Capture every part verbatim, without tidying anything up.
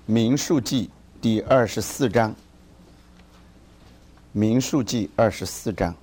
民数记第二十四章，民数记二十四章。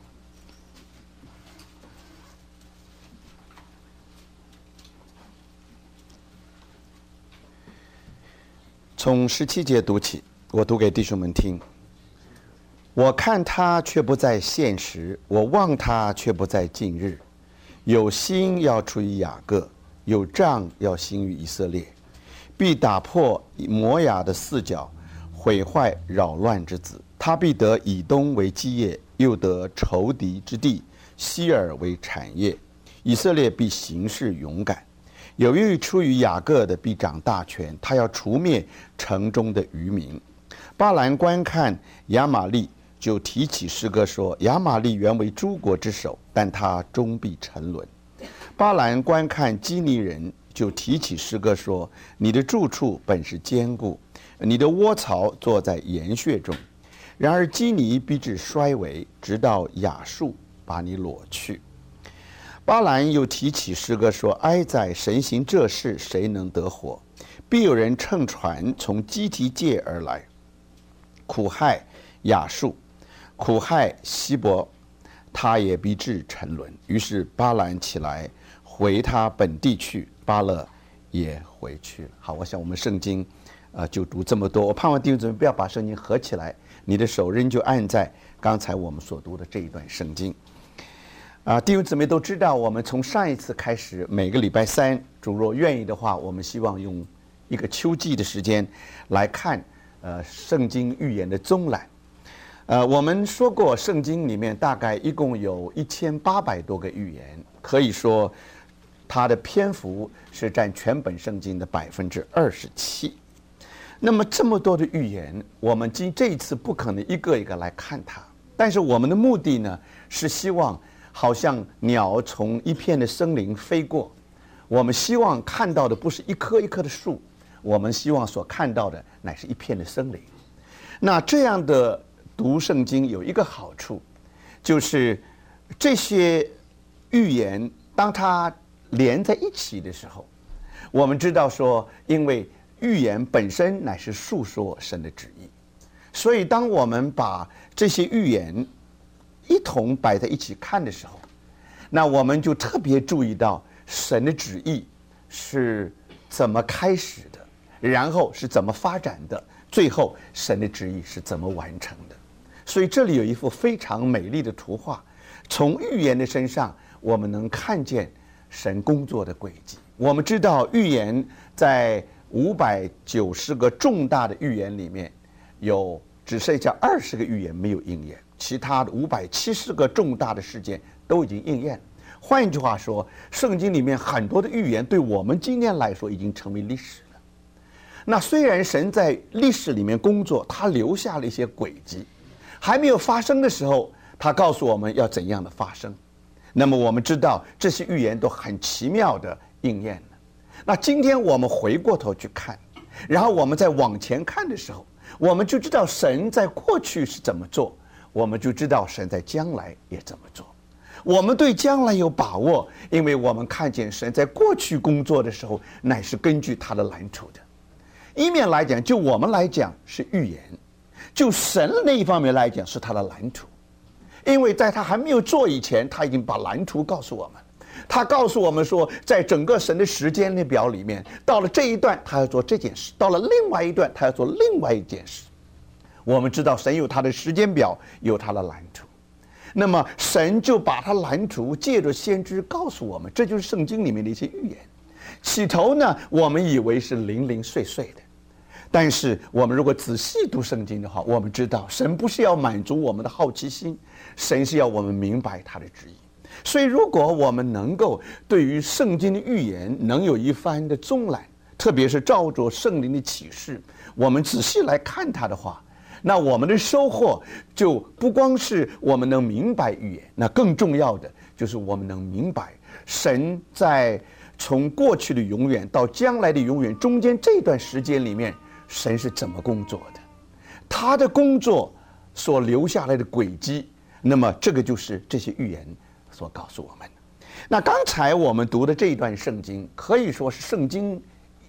从十七节读起，我读给弟兄们听。我看他却不在现时，我望他却不在近日。有心要出于雅各，有杖要兴于以色列，必打破摩亚的四角，毁坏扰乱之子。他必得以东为基业，又得仇敌之地西尔为产业。以色列必行事勇敢。有欲出于雅各的必掌大权，他要除灭城中的渔民。巴兰观看亚玛利，就提起诗歌说：亚玛利原为诸国之首，但他终必沉沦。巴兰观看基尼人，就提起诗歌说：你的住处本是坚固，你的窝巢坐在岩穴中。然而基尼必至衰微，直到亚述把你裸去。巴兰又提起诗歌说：哀哉，神行这事，谁能得活？必有人乘船从基提界而来，苦害亚述，苦害希伯，他也必至沉沦。于是巴兰起来回他本地去，巴勒也回去了。好，我想我们圣经呃就读这么多。我盼望弟兄姊妹不要把圣经合起来，你的手仍旧按在刚才我们所读的这一段圣经。啊，弟兄姊妹都知道，我们从上一次开始，每个礼拜三，主若愿意的话，我们希望用一个秋季的时间来看呃圣经预言的综览。呃，我们说过，圣经里面大概一共有一千八百多个预言，可以说它的篇幅是占全本圣经的百分之二十七。那么这么多的预言，我们今这一次不可能一个一个来看它，但是我们的目的呢，是希望好像鸟从一片的森林飞过，我们希望看到的不是一棵一棵的树，我们希望所看到的乃是一片的森林。那这样的读圣经有一个好处，就是这些预言当它连在一起的时候，我们知道说，因为预言本身乃是述说神的旨意，所以当我们把这些预言一同摆在一起看的时候，那我们就特别注意到神的旨意是怎么开始的，然后是怎么发展的，最后神的旨意是怎么完成的。所以这里有一幅非常美丽的图画，从预言的身上我们能看见神工作的轨迹。我们知道预言在五百九十个重大的预言里面，有只剩下二十个预言没有应验，其他的五百七十个重大的事件都已经应验。换一句话说，圣经里面很多的预言对我们今天来说已经成为历史了。那虽然神在历史里面工作，他留下了一些轨迹，还没有发生的时候，他告诉我们要怎样的发生。那么我们知道这些预言都很奇妙的应验了。那今天我们回过头去看，然后我们再往前看的时候，我们就知道神在过去是怎么做，我们就知道神在将来也怎么做。我们对将来有把握，因为我们看见神在过去工作的时候乃是根据他的蓝图的。一面来讲，就我们来讲是预言，就神那一方面来讲是他的蓝图。因为在他还没有做以前，他已经把蓝图告诉我们。他告诉我们说，在整个神的时间的表里面，到了这一段他要做这件事，到了另外一段他要做另外一件事。我们知道神有他的时间表，有他的蓝图，那么神就把他蓝图借着先知告诉我们，这就是圣经里面的一些预言。起头呢，我们以为是零零碎碎的，但是我们如果仔细读圣经的话，我们知道神不是要满足我们的好奇心，神是要我们明白他的旨意。所以如果我们能够对于圣经的预言能有一番的综览，特别是照着圣灵的启示，我们仔细来看它的话，那我们的收获就不光是我们能明白预言，那更重要的就是我们能明白神在从过去的永远到将来的永远中间这段时间里面，神是怎么工作的，他的工作所留下来的轨迹，那么这个就是这些预言所告诉我们的。那刚才我们读的这一段圣经可以说是圣经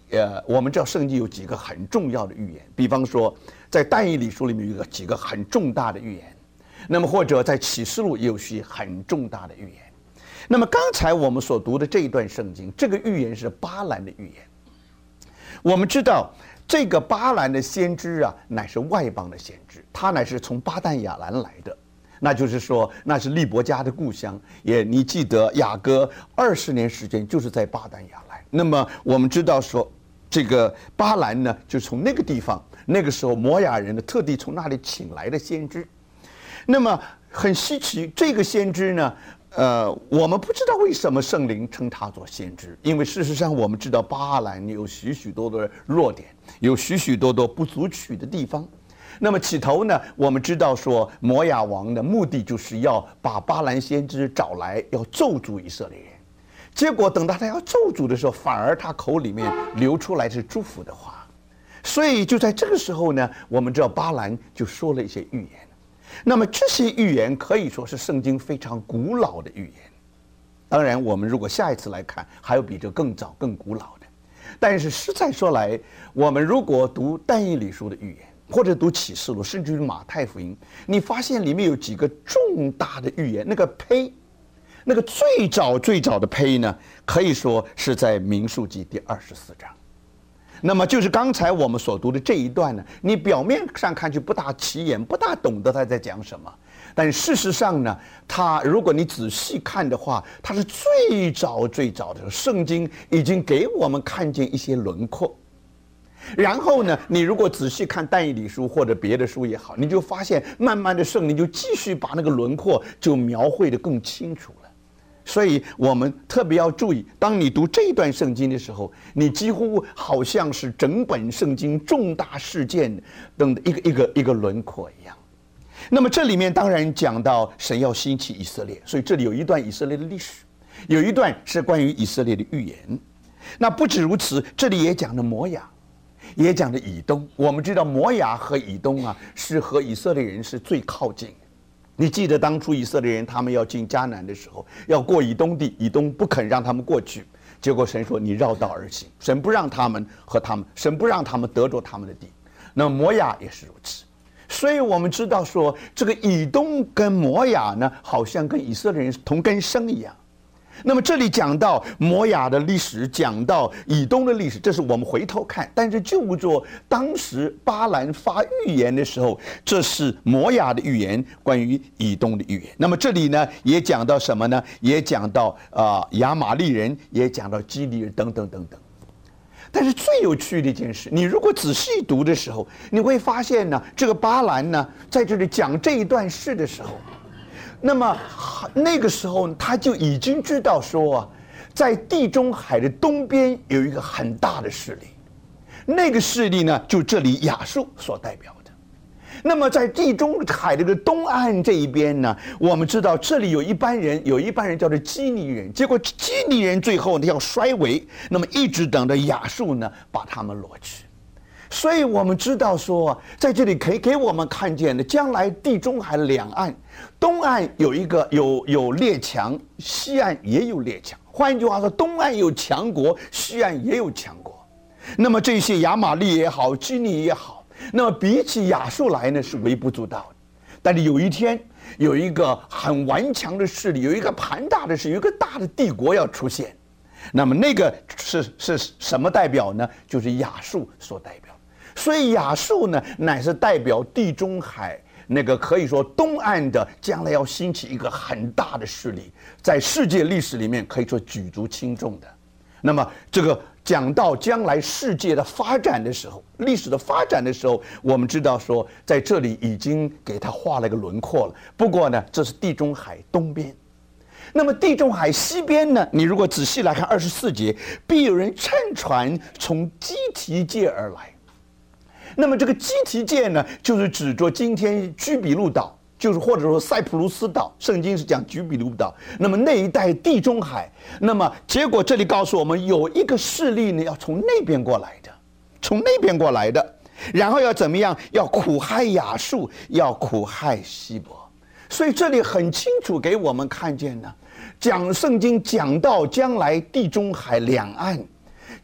呃，我们知道圣经有几个很重要的预言，比方说在但以理书里面有一个几个很重大的预言，那么或者在启示录也有些很重大的预言。那么刚才我们所读的这一段圣经，这个预言是巴兰的预言。我们知道这个巴兰的先知啊，乃是外邦的先知，他乃是从巴旦亚兰来的，那就是说那是利伯家的故乡。也你记得雅各二十年时间就是在巴旦亚兰。那么我们知道说，这个巴兰呢，就从那个地方，那个时候摩亚人呢特地从那里请来的先知。那么很稀奇，这个先知呢，呃，我们不知道为什么圣灵称他做先知，因为事实上我们知道巴兰有许许多多的弱点，有许许多多不足取的地方。那么起头呢，我们知道说摩亚王的目的就是要把巴兰先知找来，要咒诅以色列人。结果等到他要咒诅的时候，反而他口里面流出来是祝福的话。所以就在这个时候呢，我们知道巴兰就说了一些预言。那么这些预言可以说是圣经非常古老的预言。当然我们如果下一次来看，还有比这更早更古老的。但是实在说来，我们如果读但以理书的预言，或者读启示录，甚至于马太福音，你发现里面有几个重大的预言，那个胚，那个最早最早的胚呢，可以说是在民数记第二十四章。那么就是刚才我们所读的这一段呢，你表面上看去不大起眼，不大懂得他在讲什么，但事实上呢，他如果你仔细看的话，他是最早最早的圣经已经给我们看见一些轮廓。然后呢，你如果仔细看但以理书或者别的书也好，你就发现慢慢的圣灵就继续把那个轮廓就描绘得更清楚了。所以我们特别要注意，当你读这一段圣经的时候，你几乎好像是整本圣经重大事件等的一个一个一个轮廓一样。那么这里面当然讲到神要兴起以色列，所以这里有一段以色列的历史，有一段是关于以色列的预言。那不止如此，这里也讲了摩亚，也讲了以东。我们知道摩亚和以东啊，是和以色列人是最靠近的。你记得当初以色列人他们要进迦南的时候，要过以东地，以东不肯让他们过去，结果神说你绕道而行，神不让他们和他们，神不让他们得着他们的地。那么摩亚也是如此。所以我们知道说，这个以东跟摩亚呢，好像跟以色列人同根生一样。那么这里讲到摩亚的历史，讲到以东的历史，这是我们回头看。但是就做当时巴兰发预言的时候，这是摩亚的预言，关于以东的预言。那么这里呢，也讲到什么呢？也讲到啊、呃、亚玛利人，也讲到基利人等等等等。但是最有趣的一件事，你如果仔细读的时候，你会发现呢，这个巴兰呢，在这里讲这一段事的时候，那么那个时候他就已经知道说啊，在地中海的东边有一个很大的势力，那个势力呢，就这里亚述所代表的。那么在地中海这个东岸这一边呢，我们知道这里有一班人，有一班人叫做基尼人，结果基尼人最后呢要衰微，那么一直等着亚述呢把他们掳去。所以我们知道说，在这里可以给我们看见的，将来地中海两岸，东岸有一个有有列强，西岸也有列强。换一句话说，东岸有强国，西岸也有强国。那么这些亚玛利也好，基尼也好，那么比起亚述来呢，是微不足道的。但是有一天，有一个很顽强的势力，有一个庞大的势力，有一个大的帝国要出现。那么那个是是什么代表呢？就是亚述所代表。所以亚述呢，乃是代表地中海那个可以说东岸的将来要兴起一个很大的势力，在世界历史里面可以说举足轻重的。那么这个讲到将来世界的发展的时候，历史的发展的时候，我们知道说在这里已经给它画了一个轮廓了。不过呢，这是地中海东边。那么地中海西边呢，你如果仔细来看二十四节，必有人乘船从基提界而来。那么这个基提界呢，就是指着今天居比路岛，就是或者说塞浦路斯岛，圣经是讲居比路岛。那么那一带地中海，那么结果这里告诉我们，有一个势力呢，要从那边过来的，从那边过来的，然后要怎么样？要苦害亚述，要苦害希伯。所以这里很清楚给我们看见呢，讲圣经讲到将来地中海两岸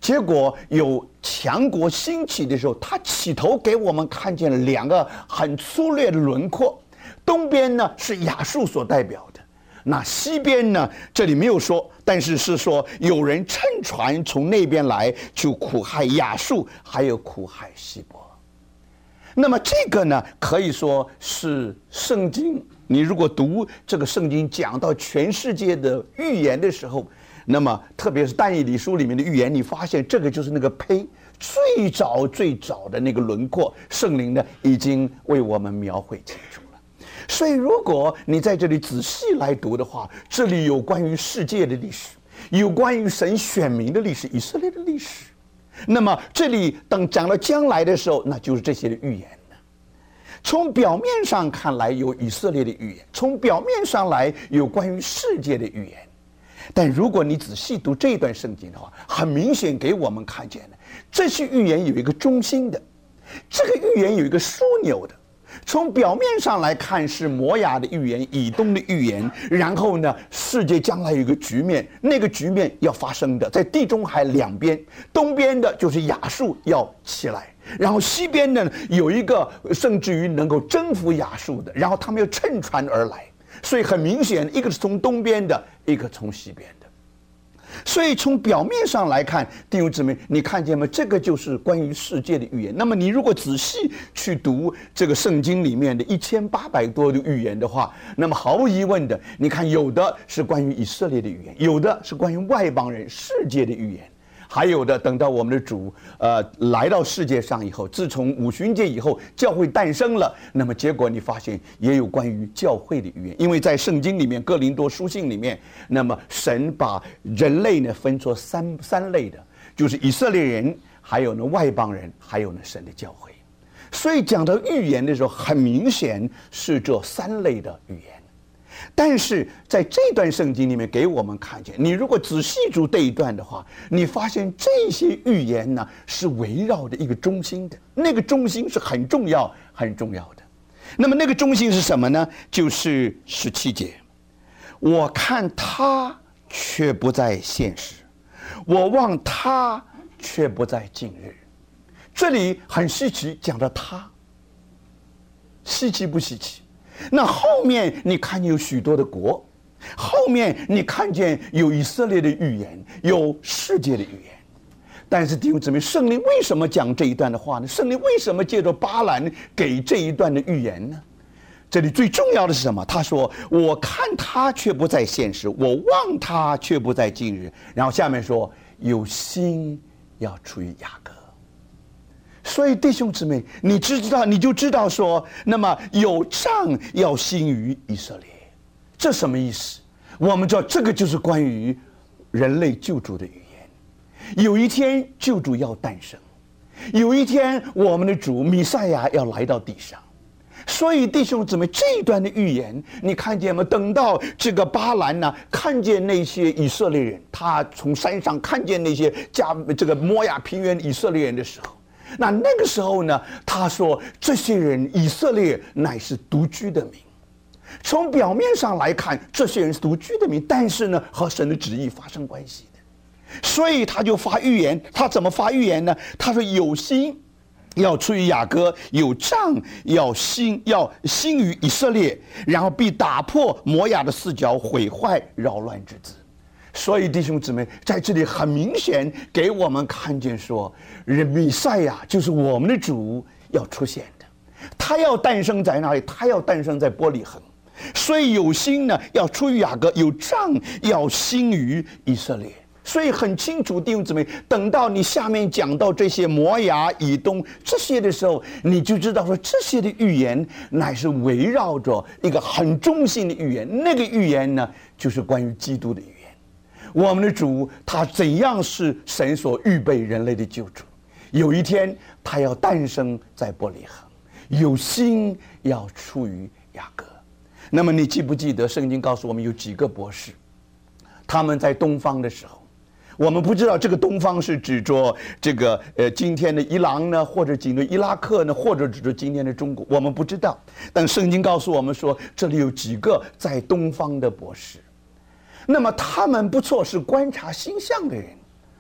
结果有强国兴起的时候，他起头给我们看见了两个很粗略的轮廓。东边呢是亚述所代表的，那西边呢这里没有说，但是是说有人乘船从那边来，就苦害亚述，还有苦害希伯。那么这个呢，可以说是圣经。你如果读这个圣经讲到全世界的预言的时候，那么特别是但以理书里面的预言，你发现这个就是那个胚最早最早的那个轮廓，圣灵呢已经为我们描绘清楚了。所以如果你在这里仔细来读的话，这里有关于世界的历史，有关于神选民的历史，以色列的历史。那么这里等讲到将来的时候，那就是这些的预言了。从表面上看来有以色列的预言，从表面上来有关于世界的预言。但如果你仔细读这段圣经的话，很明显给我们看见了，这些预言有一个中心的，这个预言有一个枢纽的。从表面上来看是摩亚的预言，以东的预言，然后呢，世界将来有一个局面，那个局面要发生的，在地中海两边，东边的就是亚述要起来，然后西边呢有一个甚至于能够征服亚述的，然后他们要乘船而来，所以很明显，一个是从东边的，一个从西边的。所以从表面上来看，弟兄姊妹，你看见吗？这个就是关于世界的预言。那么你如果仔细去读这个圣经里面的一千八百多的预言的话，那么毫无疑问的，你看有的是关于以色列的预言，有的是关于外邦人世界的预言，还有的等到我们的主呃来到世界上以后，自从五旬节以后教会诞生了，那么结果你发现也有关于教会的预言。因为在圣经里面哥林多书信里面，那么神把人类呢分作三三类的，就是以色列人，还有呢外邦人，还有呢神的教会。所以讲到预言的时候，很明显是这三类的预言。但是在这段圣经里面给我们看见，你如果仔细读这一段的话，你发现这些预言呢是围绕着一个中心的，那个中心是很重要很重要的。那么那个中心是什么呢？就是十七节，我看他却不在现实，我望他却不在近日。这里很稀奇，讲到他，稀奇不稀奇？那后面你看见有许多的国，后面你看见有以色列的预言，有世界的预言。但是弟兄姊妹，圣灵为什么讲这一段的话呢？圣灵为什么借着巴兰给这一段的预言呢？这里最重要的是什么？他说我看他却不在现实，我望他却不在近日。然后下面说有心要出于雅各。所以弟兄姊妹，你知道你就知道说，那么有杖要兴于以色列，这什么意思？我们知道这个就是关于人类救主的预言。有一天救主要诞生，有一天我们的主弥赛亚要来到地上。所以弟兄姊妹，这一段的预言你看见吗？等到这个巴兰呢，看见那些以色列人，他从山上看见那些加这个摩亚平原以色列人的时候，那那个时候呢，他说这些人以色列乃是独居的民。从表面上来看，这些人是独居的民，但是呢和神的旨意发生关系的。所以他就发预言。他怎么发预言呢？他说有心要出于雅各，有杖要兴要兴于以色列，然后必打破摩亚的四角，毁坏扰乱之子。所以弟兄姊妹，在这里很明显给我们看见说，弥赛亚就是我们的主要出现的，他要诞生在哪里？他要诞生在伯利恒。所以有心呢要出于雅各，有杖要兴于以色列。所以很清楚，弟兄姊妹，等到你下面讲到这些摩亚、以东这些的时候，你就知道说这些的预言乃是围绕着一个很中心的预言。那个预言呢，就是关于基督的预言。我们的主他怎样是神所预备人类的救主？有一天他要诞生在伯利恒，有心要出于雅各。那么你记不记得圣经告诉我们有几个博士，他们在东方的时候，我们不知道这个东方是指着这个呃今天的伊朗呢，或者指着伊拉克呢，或者指着今天的中国，我们不知道。但圣经告诉我们说，这里有几个在东方的博士。那么他们不错，是观察星象的人。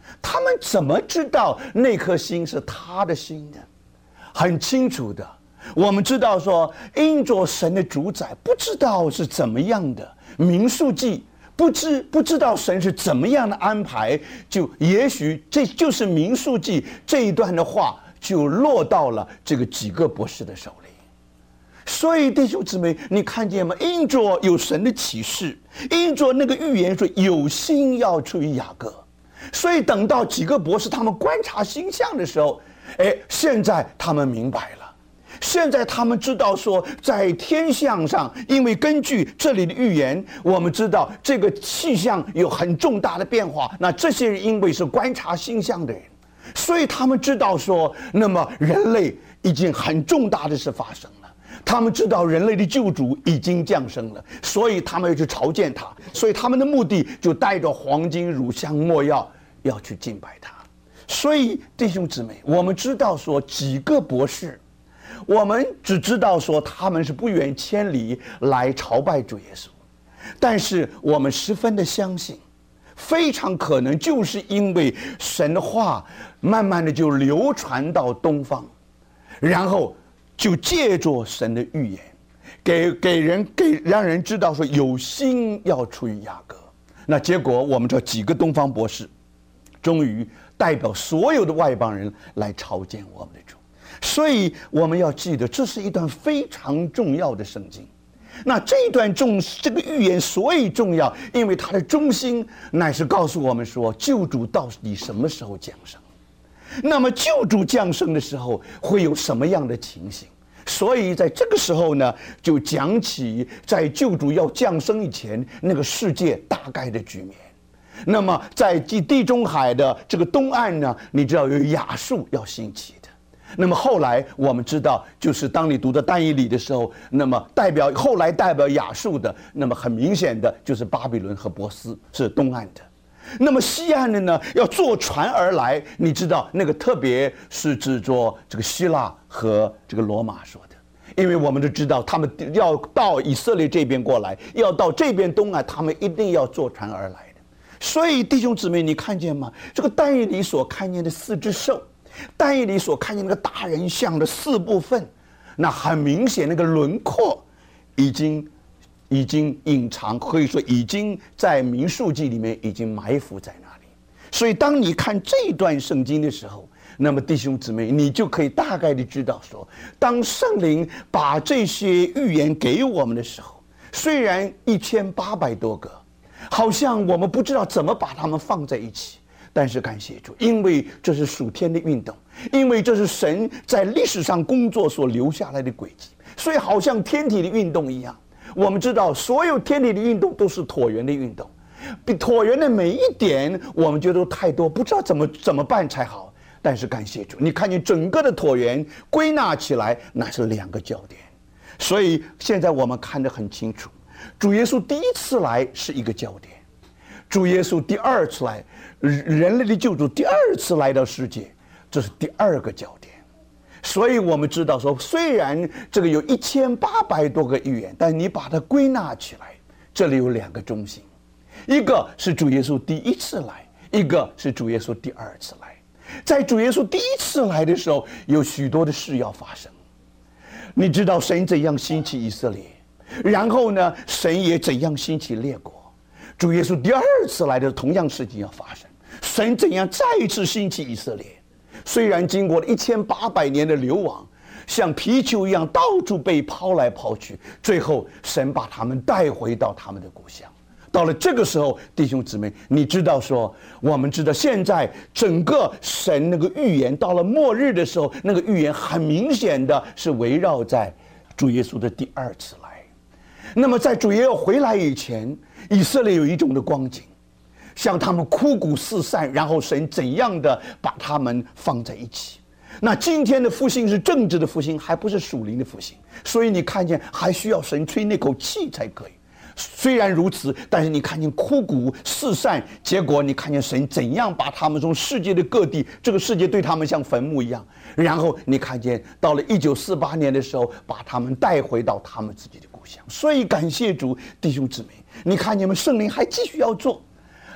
他们怎么知道那颗心是他的心呢？很清楚的，我们知道说，因着神的主宰，不知道是怎么样的民数记，不知不知道神是怎么样的安排，就也许这就是民数记这一段的话，就落到了这个几个博士的手里。所以弟兄姊妹，你看见吗？因着有神的启示，因着那个预言说有心要出于雅各，所以等到几个博士他们观察星象的时候，哎，现在他们明白了。现在他们知道说，在天象上，因为根据这里的预言，我们知道这个气象有很重大的变化。那这些人因为是观察星象的人，所以他们知道说，那么人类已经很重大的事发生了。他们知道人类的救主已经降生了，所以他们要去朝见他。所以他们的目的就带着黄金、乳香、没药，要去敬拜他。所以弟兄姊妹，我们知道说几个博士。我们只知道说他们是不远千里来朝拜主耶稣，但是我们十分的相信，非常可能就是因为神的话慢慢的就流传到东方，然后就借着神的预言，给给人给让人知道说有心要出于雅各。那结果我们这几个东方博士，终于代表所有的外邦人来朝见我们的主。所以我们要记得，这是一段非常重要的圣经。那这一段重这个预言所以重要，因为它的中心乃是告诉我们说，救主到底什么时候降生？那么救主降生的时候会有什么样的情形？所以在这个时候呢，就讲起在救主要降生以前那个世界大概的局面。那么在地中海的这个东岸呢，你知道有亚述要兴起的。那么后来我们知道，就是当你读到但以理的时候，那么代表后来代表亚述的，那么很明显的就是巴比伦和波斯是东岸的。那么西岸的呢，要坐船而来，你知道那个特别是指着这个希腊和这个罗马说的，因为我们都知道他们要到以色列这边过来，要到这边东岸，他们一定要坐船而来的。所以弟兄姊妹，你看见吗？这个但以理所看见的四只兽，但以理所看见那个大人像的四部分，那很明显那个轮廓已经已经隐藏，可以说已经在民数记里面已经埋伏在那里。所以当你看这段圣经的时候，那么弟兄姊妹，你就可以大概的知道说，当圣灵把这些预言给我们的时候，虽然一千八百多个，好像我们不知道怎么把它们放在一起，但是感谢主，因为这是属天的运动，因为这是神在历史上工作所留下来的轨迹，所以好像天体的运动一样。我们知道所有天体的运动都是椭圆的运动，比椭圆的每一点我们觉得都太多，不知道怎么怎么办才好。但是感谢主，你看见整个的椭圆归纳起来，那是两个焦点。所以现在我们看得很清楚，主耶稣第一次来是一个焦点，主耶稣第二次来，人类的救主第二次来到世界，这是第二个焦点。所以我们知道说，虽然这个有一千八百多个预言，但你把它归纳起来，这里有两个中心，一个是主耶稣第一次来，一个是主耶稣第二次来。在主耶稣第一次来的时候，有许多的事要发生。你知道神怎样兴起以色列，然后呢，神也怎样兴起列国。主耶稣第二次来的同样事情要发生，神怎样再一次兴起以色列。虽然经过了一千八百年的流亡，像皮球一样到处被抛来抛去，最后神把他们带回到他们的故乡。到了这个时候，弟兄姊妹，你知道说，我们知道现在整个神那个预言到了末日的时候，那个预言很明显的是围绕在主耶稣的第二次来。那么在主耶稣回来以前，以色列有一种的光景，像他们枯骨四散，然后神怎样的把他们放在一起。那今天的复兴是政治的复兴，还不是属灵的复兴，所以你看见还需要神吹那口气才可以。虽然如此，但是你看见枯骨四散，结果你看见神怎样把他们从世界的各地，这个世界对他们像坟墓一样，然后你看见到了一九四八年的时候，把他们带回到他们自己的故乡。所以感谢主，弟兄姊妹，你看见吗？圣灵还继续要做。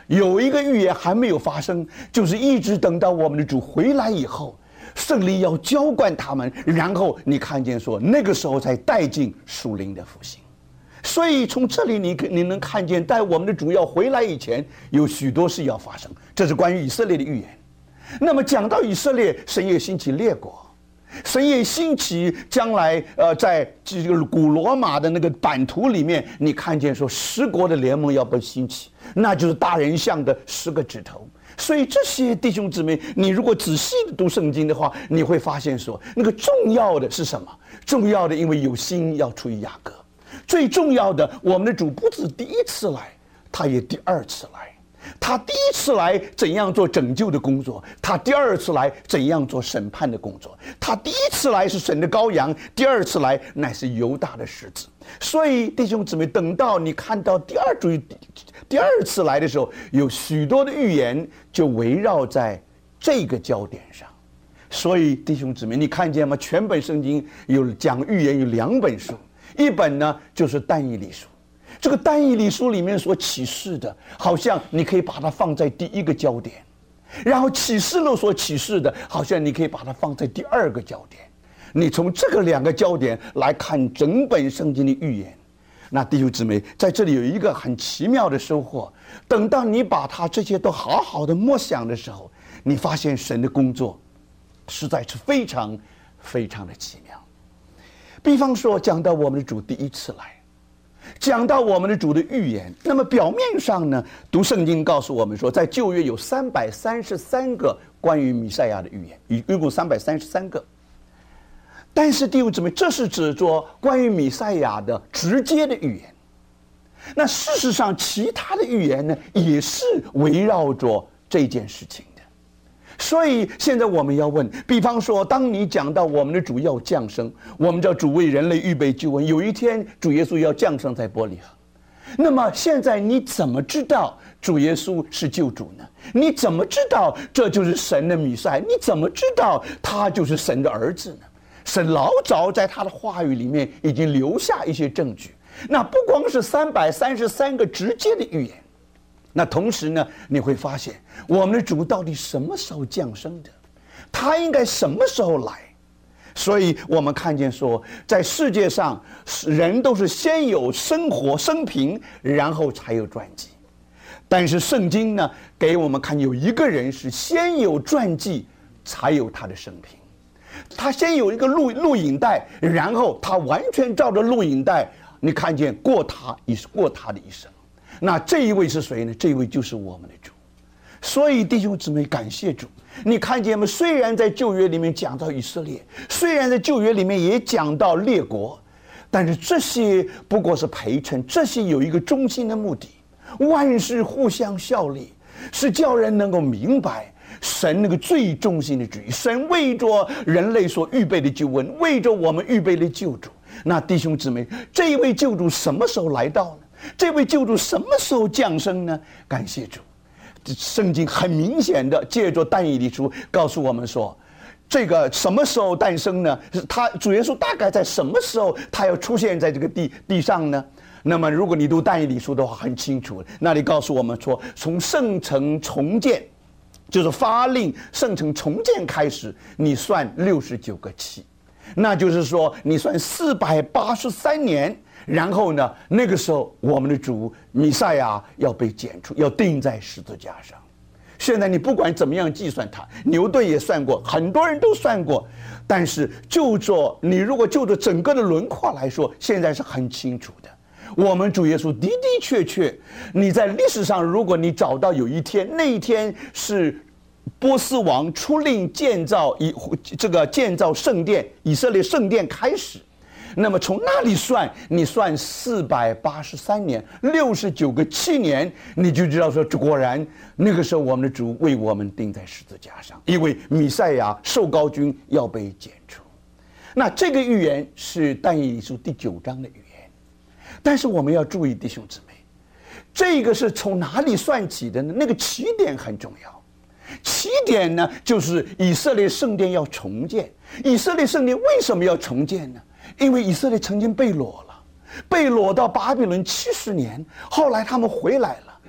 有一个预言还没有发生，就是一直等到我们的主回来以后，圣灵要浇灌他们，然后你看见说那个时候才带进属灵的复兴。所以从这里你你能看见，在我们的主要回来以前，有许多事要发生，这是关于以色列的预言。那么讲到以色列，神也兴起列国，神也兴起将来呃，在这个古罗马的那个版图里面，你看见说十国的联盟要被兴起，那就是大人像的十个指头。所以这些弟兄姊妹，你如果仔细的读圣经的话，你会发现说，那个重要的是什么？重要的，因为有心要出于雅各。最重要的，我们的主不止第一次来，他也第二次来。他第一次来怎样做拯救的工作，他第二次来怎样做审判的工作。他第一次来是神的羔羊，第二次来乃是犹大的狮子。所以弟兄姊妹，等到你看到第二主第二次来的时候，有许多的预言就围绕在这个焦点上。所以弟兄姊妹，你看见吗？全本圣经有讲预言有两本书，一本呢就是但以理书。这个但以理书里面所启示的，好像你可以把它放在第一个焦点，然后启示录所启示的，好像你可以把它放在第二个焦点。你从这个两个焦点来看整本圣经的预言，那弟兄姊妹，在这里有一个很奇妙的收获。等到你把它这些都好好的默想的时候，你发现神的工作实在是非常非常的奇妙。比方说，讲到我们的主第一次来，讲到我们的主的预言，那么表面上呢，读圣经告诉我们说，在旧约有三百三十三个关于弥赛亚的预言，一共三百三十三个。但是弟兄姊妹，这是指着关于弥赛亚的直接的预言。那事实上，其他的预言呢，也是围绕着这件事情的。所以现在我们要问，比方说，当你讲到我们的主要降生，我们叫主为人类预备救恩，有一天主耶稣要降生在伯利恒。那么现在你怎么知道主耶稣是救主呢？你怎么知道这就是神的弥赛？你怎么知道他就是神的儿子呢？神老早在他的话语里面已经留下一些证据。那不光是三百三十三个直接的预言，那同时呢，你会发现我们的主到底什么时候降生的？他应该什么时候来？所以我们看见说，在世界上人都是先有生活生平，然后才有传记。但是圣经呢，给我们看有一个人是先有传记，才有他的生平。他先有一个录录影带，然后他完全照着录影带，你看见过他一过他的一生。那这一位是谁呢？这一位就是我们的主。所以弟兄姊妹，感谢主。你看见吗？虽然在旧约里面讲到以色列，虽然在旧约里面也讲到列国，但是这些不过是陪衬，这些有一个中心的目的，万事互相效力，是叫人能够明白神那个最中心的旨意。神为着人类所预备的救恩，为着我们预备的救主。那弟兄姊妹，这一位救主什么时候来到呢？这位救主什么时候降生呢？感谢主。圣经很明显的借着但以理书告诉我们说，这个什么时候诞生呢？他主耶稣大概在什么时候他要出现在这个地地上呢？那么如果你读但以理书的话，很清楚，那里告诉我们说，从圣城重建，就是发令圣城重建开始，你算六十九个七，那就是说你算四百八十三年。然后呢，那个时候我们的主弥赛亚要被剪除，要钉在十字架上。现在你不管怎么样计算它，牛顿也算过，很多人都算过，但是就着你如果就着整个的轮廓来说，现在是很清楚的。我们主耶稣的的确确，你在历史上如果你找到有一天，那一天是波斯王出令建造以这个建造圣殿，以色列圣殿开始。那么从那里算，你算四百八十三年，六十九个七年，你就知道说，果然那个时候我们的主为我们钉在十字架上，因为弥赛亚受膏君要被剪除。那这个预言是但以理书第九章的预言，但是我们要注意，弟兄姊妹，这个是从哪里算起的呢？那个起点很重要。起点呢，就是以色列圣殿要重建。以色列圣殿为什么要重建呢？因为以色列曾经被掳了，被掳到巴比伦七十年，后来他们回来了，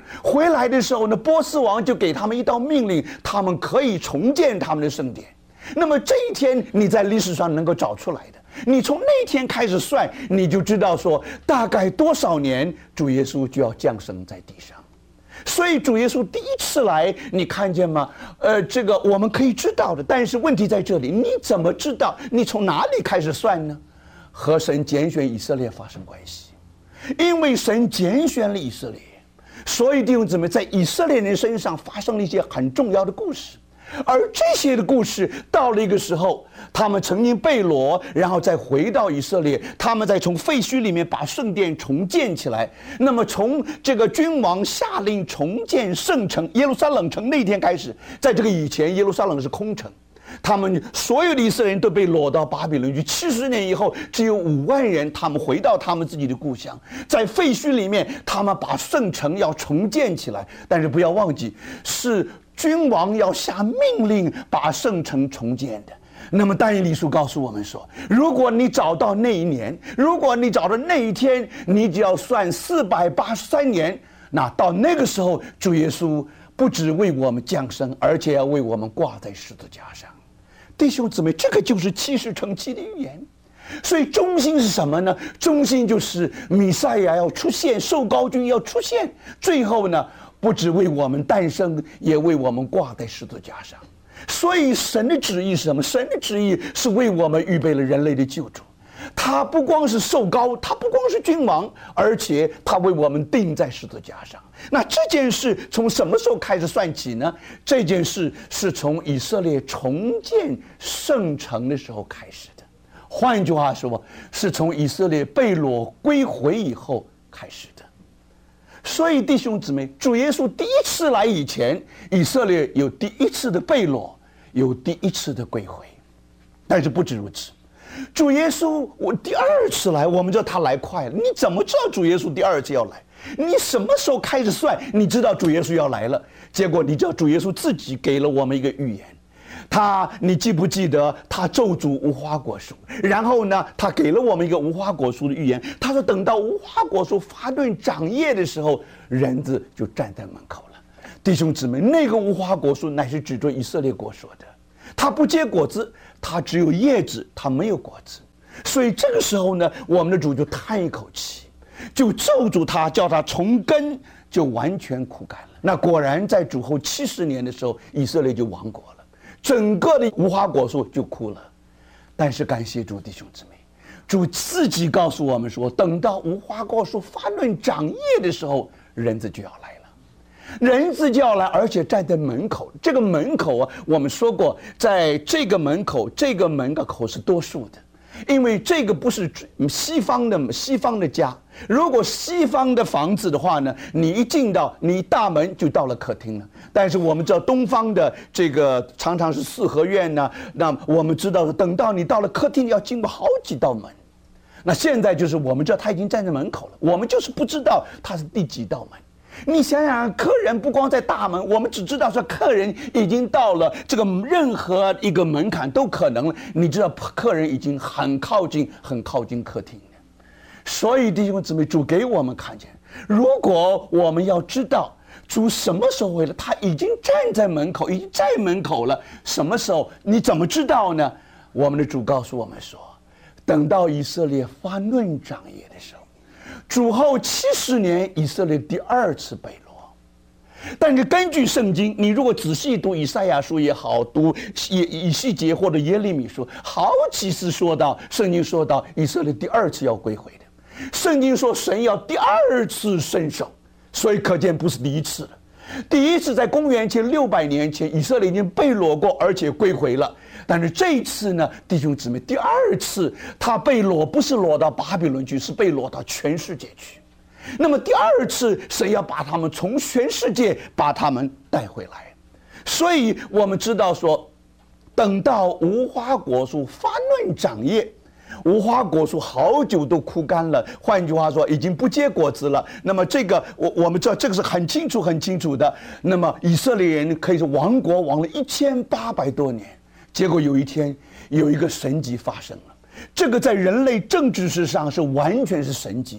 回来的时候呢，波斯王就给他们一道命令，他们可以重建他们的圣殿。那么这一天你在历史上能够找出来的，你从那天开始算，你就知道说大概多少年主耶稣就要降生在地上。所以主耶稣第一次来，你看见吗？呃，这个我们可以知道的，但是问题在这里，你怎么知道？你从哪里开始算呢？和神拣选以色列发生关系，因为神拣选了以色列，所以弟兄姊妹，在以色列人身上发生了一些很重要的故事。而这些的故事到了一个时候，他们曾经被掳，然后再回到以色列，他们再从废墟里面把圣殿重建起来。那么从这个君王下令重建圣城耶路撒冷城那天开始，在这个以前耶路撒冷是空城，他们所有的以色列人都被掳到巴比伦去。七十年以后，只有五万人，他们回到他们自己的故乡，在废墟里面，他们把圣城要重建起来。但是不要忘记，是君王要下命令把圣城重建的。那么但以理书告诉我们说，如果你找到那一年，如果你找到那一天，你只要算四百八十三年，那到那个时候，主耶稣不只为我们降生，而且要为我们挂在十字架上。弟兄姊妹，这个就是七十乘七的预言。所以中心是什么呢？中心就是弥赛亚要出现，受膏君要出现，最后呢，不只为我们诞生，也为我们挂在十字架上。所以神的旨意是什么？神的旨意是为我们预备了人类的救主。他不光是受膏，他不光是君王，而且他为我们钉在十字架上。那这件事从什么时候开始算起呢？这件事是从以色列重建圣城的时候开始的。换句话说，是从以色列被掳归回以后开始的。所以弟兄姊妹，主耶稣第一次来以前，以色列有第一次的被掳，有第一次的归回。但是不止如此，主耶稣我第二次来，我们知道他来快了。你怎么知道主耶稣第二次要来？你什么时候开始算？你知道主耶稣要来了。结果你知道主耶稣自己给了我们一个预言。他，你记不记得他咒诅无花果树？然后呢，他给了我们一个无花果树的预言。他说，等到无花果树发嫩长叶的时候，人子就站在门口了。弟兄姊妹，那个无花果树乃是指着以色列国说的。它不结果子，它只有叶子，它没有果子。所以这个时候呢，我们的主就叹一口气，就咒诅他，叫他从根就完全枯干了。那果然在主后七十年的时候，以色列就亡国了。整个的无花果树就枯了。但是感谢主，弟兄姊妹，主自己告诉我们说，等到无花果树发嫩长叶的时候，人子就要来了。人子就要来，而且站在门口。这个门口啊，我们说过，在这个门口，这个门的口是多数的，因为这个不是西方的西方的家。如果西方的房子的话呢，你一进到你大门就到了客厅了。但是我们知道东方的这个常常是四合院呢，那我们知道等到你到了客厅要经过好几道门。那现在就是我们知道他已经站在门口了，我们就是不知道他是第几道门。你想想，客人不光在大门，我们只知道说客人已经到了这个任何一个门槛都可能了。你知道客人已经很靠近很靠近客厅了。所以弟兄姊妹，主给我们看见，如果我们要知道主什么时候回来，他已经站在门口，已经在门口了。什么时候？你怎么知道呢？我们的主告诉我们说，等到以色列发嫩长叶的时候，主后七十年，以色列第二次被掳。但是根据圣经，你如果仔细读以赛亚书也好，读以以西结或者耶利米书，好几次说到圣经说到以色列第二次要归回的。圣经说神要第二次伸手，所以可见不是第一次了。第一次在公元前六百年前，以色列已经被掳过，而且归回了。但是这一次呢，弟兄姊妹，第二次他被掳，不是掳到巴比伦去，是被掳到全世界去。那么第二次，神要把他们从全世界把他们带回来。所以我们知道说，等到无花果树发嫩长叶，无花果树好久都枯干了，换句话说，已经不结果子了。那么这个我我们知道，这个是很清楚很清楚的。那么以色列人可以说亡国亡了一千八百多年，结果有一天有一个神迹发生了。这个在人类政治史上是完全是神迹的。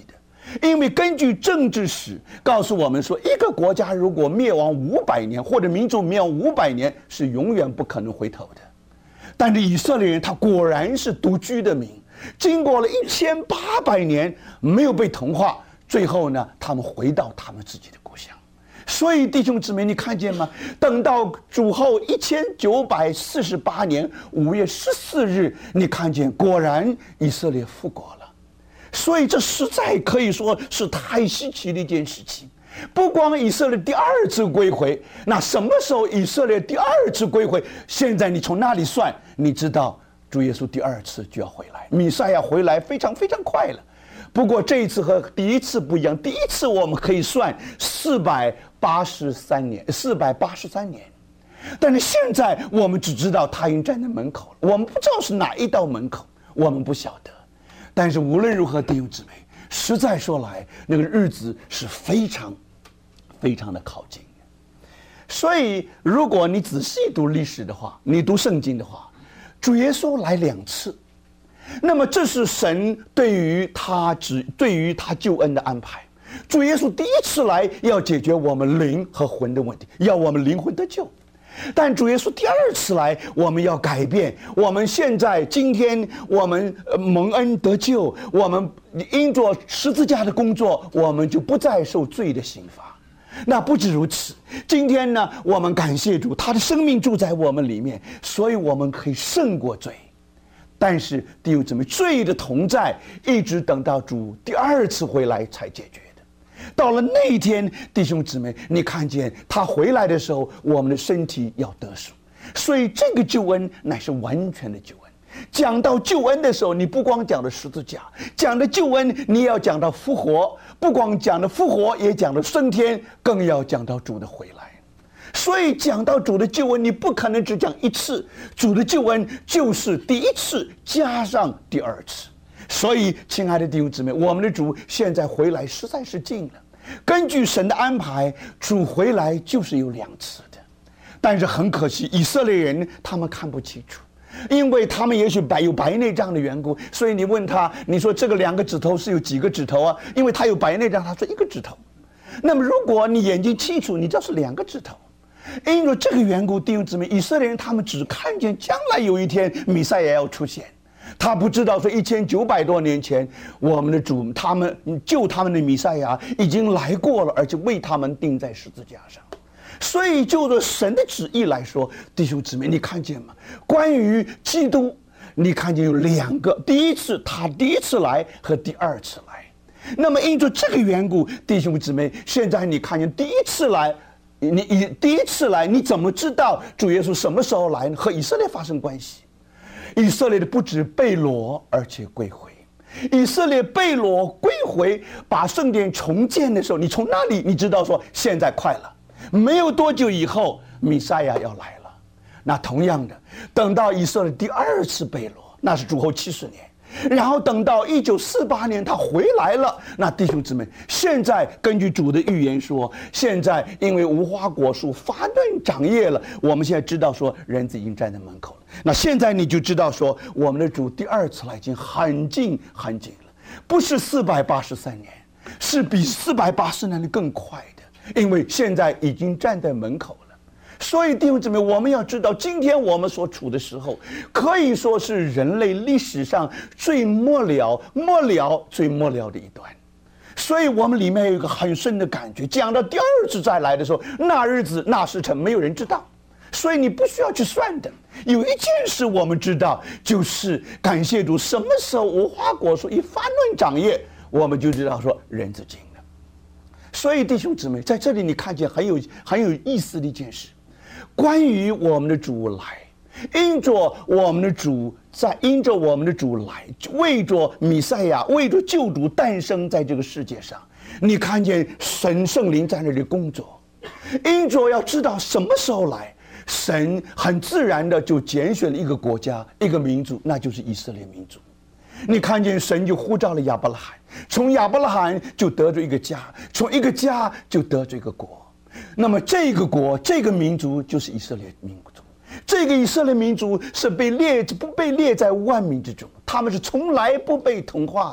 因为根据政治史告诉我们说，一个国家如果灭亡五百年，或者民族灭亡五百年，是永远不可能回头的。但是以色列人他果然是独居的民，经过了一千八百年没有被同化，最后呢，他们回到他们自己的故乡。所以弟兄姊妹，你看见吗？等到主后一千九百四十八年五月十四日，你看见果然以色列复国了。所以这实在可以说是太稀奇的一件事情。不光以色列第二次归回，那什么时候以色列第二次归回？现在你从那里算，你知道主耶稣第二次就要回来，弥赛亚回来非常非常快了。不过这一次和第一次不一样，第一次我们可以算四百八十三年，四百八十三年，但是现在我们只知道他已经站在门口了，我们不知道是哪一道门口，我们不晓得。但是无论如何，弟兄姊妹，实在说来，那个日子是非常非常的靠近。所以如果你仔细读历史的话，你读圣经的话，主耶稣来两次，那么这是神对于他只对于他救恩的安排。主耶稣第一次来要解决我们灵和魂的问题，要我们灵魂得救。但主耶稣第二次来，我们要改变。我们现在今天我们蒙恩得救，我们因着十字架的工作，我们就不再受罪的刑罚。那不止如此，今天呢，我们感谢主，他的生命住在我们里面，所以我们可以胜过罪。但是弟兄姊妹，罪的同在一直等到主第二次回来才解决。到了那一天，弟兄姊妹，你看见他回来的时候，我们的身体要得赎。所以这个救恩乃是完全的救恩。讲到救恩的时候，你不光讲的十字架，讲的救恩你也要讲到复活，不光讲的复活，也讲到升天，更要讲到主的回来。所以讲到主的救恩，你不可能只讲一次，主的救恩就是第一次加上第二次。所以亲爱的弟兄姊妹，我们的主现在回来实在是近了。根据神的安排，主回来就是有两次的。但是很可惜，以色列人他们看不清楚，因为他们也许白有白内障的缘故，所以你问他，你说这个两个指头是有几个指头啊？因为他有白内障，他说一个指头。那么如果你眼睛清楚，你知道是两个指头。因为这个缘故，弟兄姊妹，以色列人他们只看见将来有一天弥赛亚要出现，他不知道说一千九百多年前我们的主他们救他们的弥赛亚已经来过了，而且为他们钉在十字架上。所以就着神的旨意来说，弟兄姊妹，你看见吗？关于基督，你看见有两个，第一次他第一次来和第二次来。那么因着这个缘故，弟兄姊妹，现在你看见第一次来，你你第一次来，你怎么知道主耶稣什么时候来呢？和以色列发生关系。以色列的不止被掳，而且归回。以色列被掳归回，把圣殿重建的时候，你从那里你知道说现在快了，没有多久以后弥赛亚要来了。那同样的，等到以色列第二次被掳，那是主后七十年。然后等到一九四八年他回来了，那弟兄姊妹，现在根据主的预言说，现在因为无花果树发嫩长叶了，我们现在知道说人子已经站在门口了。那现在你就知道说，我们的主第二次来已经很近很近了，不是四百八十三年，是比四百八十年更快的，因为现在已经站在门口了。所以弟兄姊妹，我们要知道，今天我们所处的时候，可以说是人类历史上最末了、末了、最末了的一段。所以我们里面有一个很深的感觉，讲到第二次再来的时候，那日子、那时辰，没有人知道。所以你不需要去算的。有一件事我们知道，就是感谢主，什么时候无花果树一发嫩长叶，我们就知道说人子近了。所以弟兄姊妹，在这里你看见很有很有意思的一件事。关于我们的主来，因着我们的主在，因着我们的主来，为着弥赛亚，为着救主诞生在这个世界上。你看见神圣灵在那里工作，因着要知道什么时候来，神很自然的就拣选了一个国家、一个民族，那就是以色列民族。你看见神就呼召了亚伯拉罕，从亚伯拉罕就得着一个家，从一个家就得着一个国。那么这个国、这个民族就是以色列民族。这个以色列民族是被列不被列在万民之中，他们是从来不被同化的。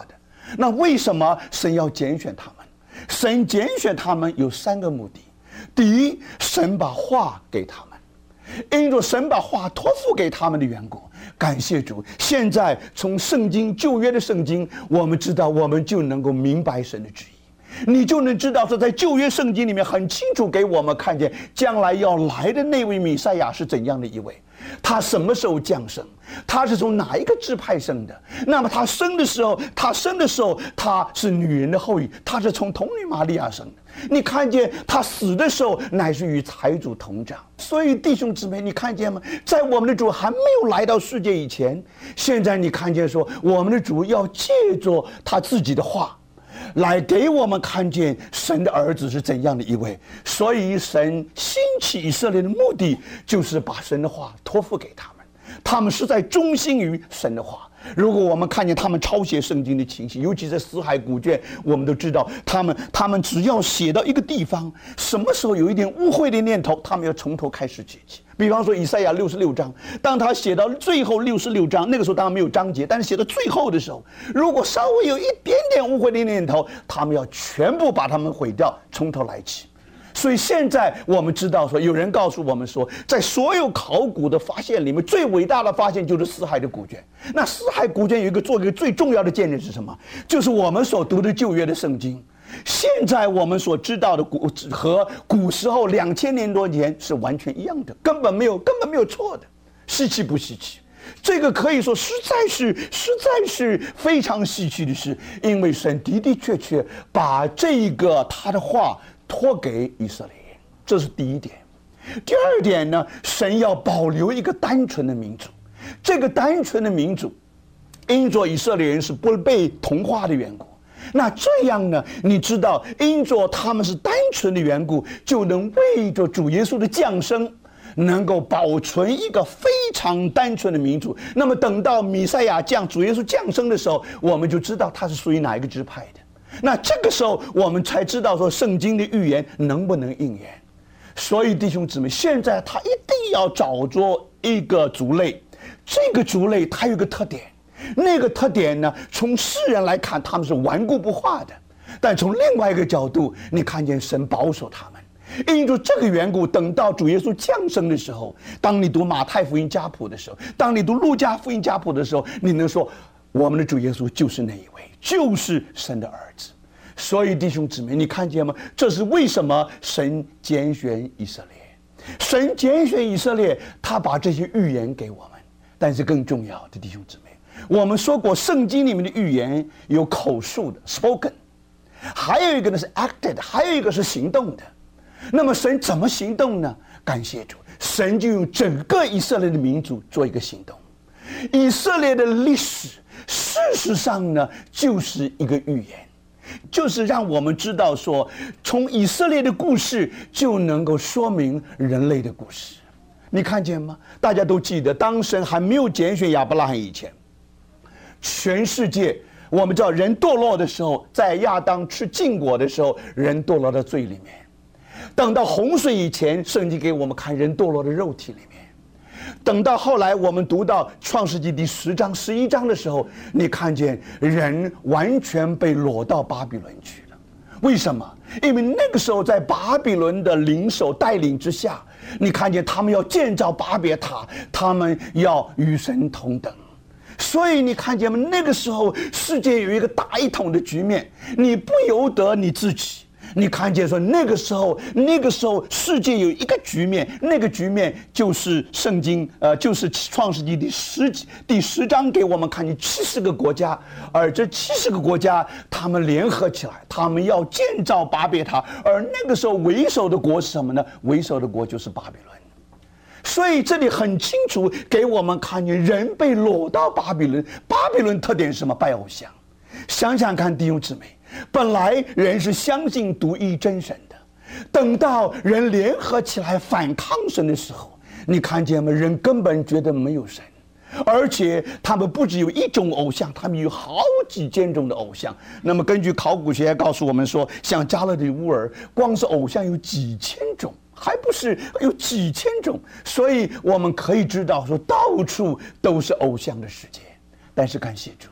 那为什么神要拣选他们？神拣选他们有三个目的。第一，神把话给他们，因着神把话托付给他们的缘故，感谢主，现在从圣经旧约的圣经，我们知道我们就能够明白神的旨意。你就能知道说，在旧约圣经里面很清楚给我们看见将来要来的那位弥赛亚是怎样的一位，他什么时候降生，他是从哪一个支派生的，那么他生的时候他生的时候他是女人的后裔，他是从童女玛利亚生的。你看见他死的时候乃是与财主同长。所以弟兄姊妹，你看见吗？在我们的主还没有来到世界以前，现在你看见说，我们的主要借着他自己的话来给我们看见神的儿子是怎样的一位。所以神兴起以色列的目的就是把神的话托付给他们，他们是在忠心于神的话。如果我们看见他们抄写圣经的情形，尤其在死海古卷，我们都知道他们他们只要写到一个地方，什么时候有一点误会的念头，他们要从头开始写起。比方说以赛亚六十六章，当他写到最后六十六章，那个时候当然没有章节，但是写到最后的时候，如果稍微有一点点误会的念头，他们要全部把它们毁掉，从头来起。所以现在我们知道说，有人告诉我们说，在所有考古的发现里面，最伟大的发现就是死海的古卷。那死海古卷有一个做一个最重要的见证是什么？就是我们所读的旧约的圣经，现在我们所知道的古和古时候两千年多前是完全一样的，根本没有根本没有错的，稀奇不稀奇？这个可以说实在是实在是非常稀奇的事，因为神的的确确把这个他的话托给以色列人，这是第一点。第二点呢，神要保留一个单纯的民族，这个单纯的民族因着以色列人是不被同化的缘故，那这样呢，你知道因着他们是单纯的缘故，就能为着主耶稣的降生能够保存一个非常单纯的民族。那么等到弥赛亚降主耶稣降生的时候，我们就知道他是属于哪一个支派的。那这个时候我们才知道说圣经的预言能不能应验。所以弟兄姊妹，现在他一定要找着一个族类，这个族类它有一个特点，那个特点呢，从世人来看他们是顽固不化的，但从另外一个角度，你看见神保守他们。因着这个缘故，等到主耶稣降生的时候，当你读马太福音家谱的时候，当你读路加福音家谱的时候，你能说我们的主耶稣就是那一位，就是神的儿子。所以弟兄姊妹，你看见吗？这是为什么神拣选以色列，神拣选以色列，他把这些预言给我们。但是更重要的弟兄姊妹，我们说过圣经里面的预言有口述的 spoken， 还有一个呢是 acted， 还有一个是行动的。那么神怎么行动呢？感谢主，神就用整个以色列的民族做一个行动。以色列的历史事实上呢，就是一个预言，就是让我们知道说，从以色列的故事就能够说明人类的故事。你看见吗？大家都记得，当神还没有拣选亚伯拉罕以前，全世界我们知道人堕落的时候，在亚当吃禁果的时候，人堕落到罪里面。等到洪水以前，圣经给我们看人堕落的肉体里面。等到后来我们读到创世纪第十章十一章的时候，你看见人完全被掳到巴比伦去了。为什么？因为那个时候在巴比伦的领袖带领之下，你看见他们要建造巴别塔，他们要与神同等。所以你看见吗？那个时候世界有一个大一统的局面，你不由得你自己。你看见说那个时候那个时候世界有一个局面，那个局面就是圣经呃就是创世纪第十第十章给我们看见七十个国家，而这七十个国家他们联合起来，他们要建造巴别塔，而那个时候为首的国是什么呢？为首的国就是巴比伦。所以这里很清楚给我们看见人被掳到巴比伦，巴比伦特点是什么？拜偶像。想想看弟兄姊妹，本来人是相信独一真神的，等到人联合起来反抗神的时候，你看见吗？人根本觉得没有神，而且他们不只有一种偶像，他们有好几千种的偶像。那么根据考古学告诉我们说，像加勒底乌尔，光是偶像有几千种，还不是有几千种。所以我们可以知道说，到处都是偶像的世界。但是感谢主，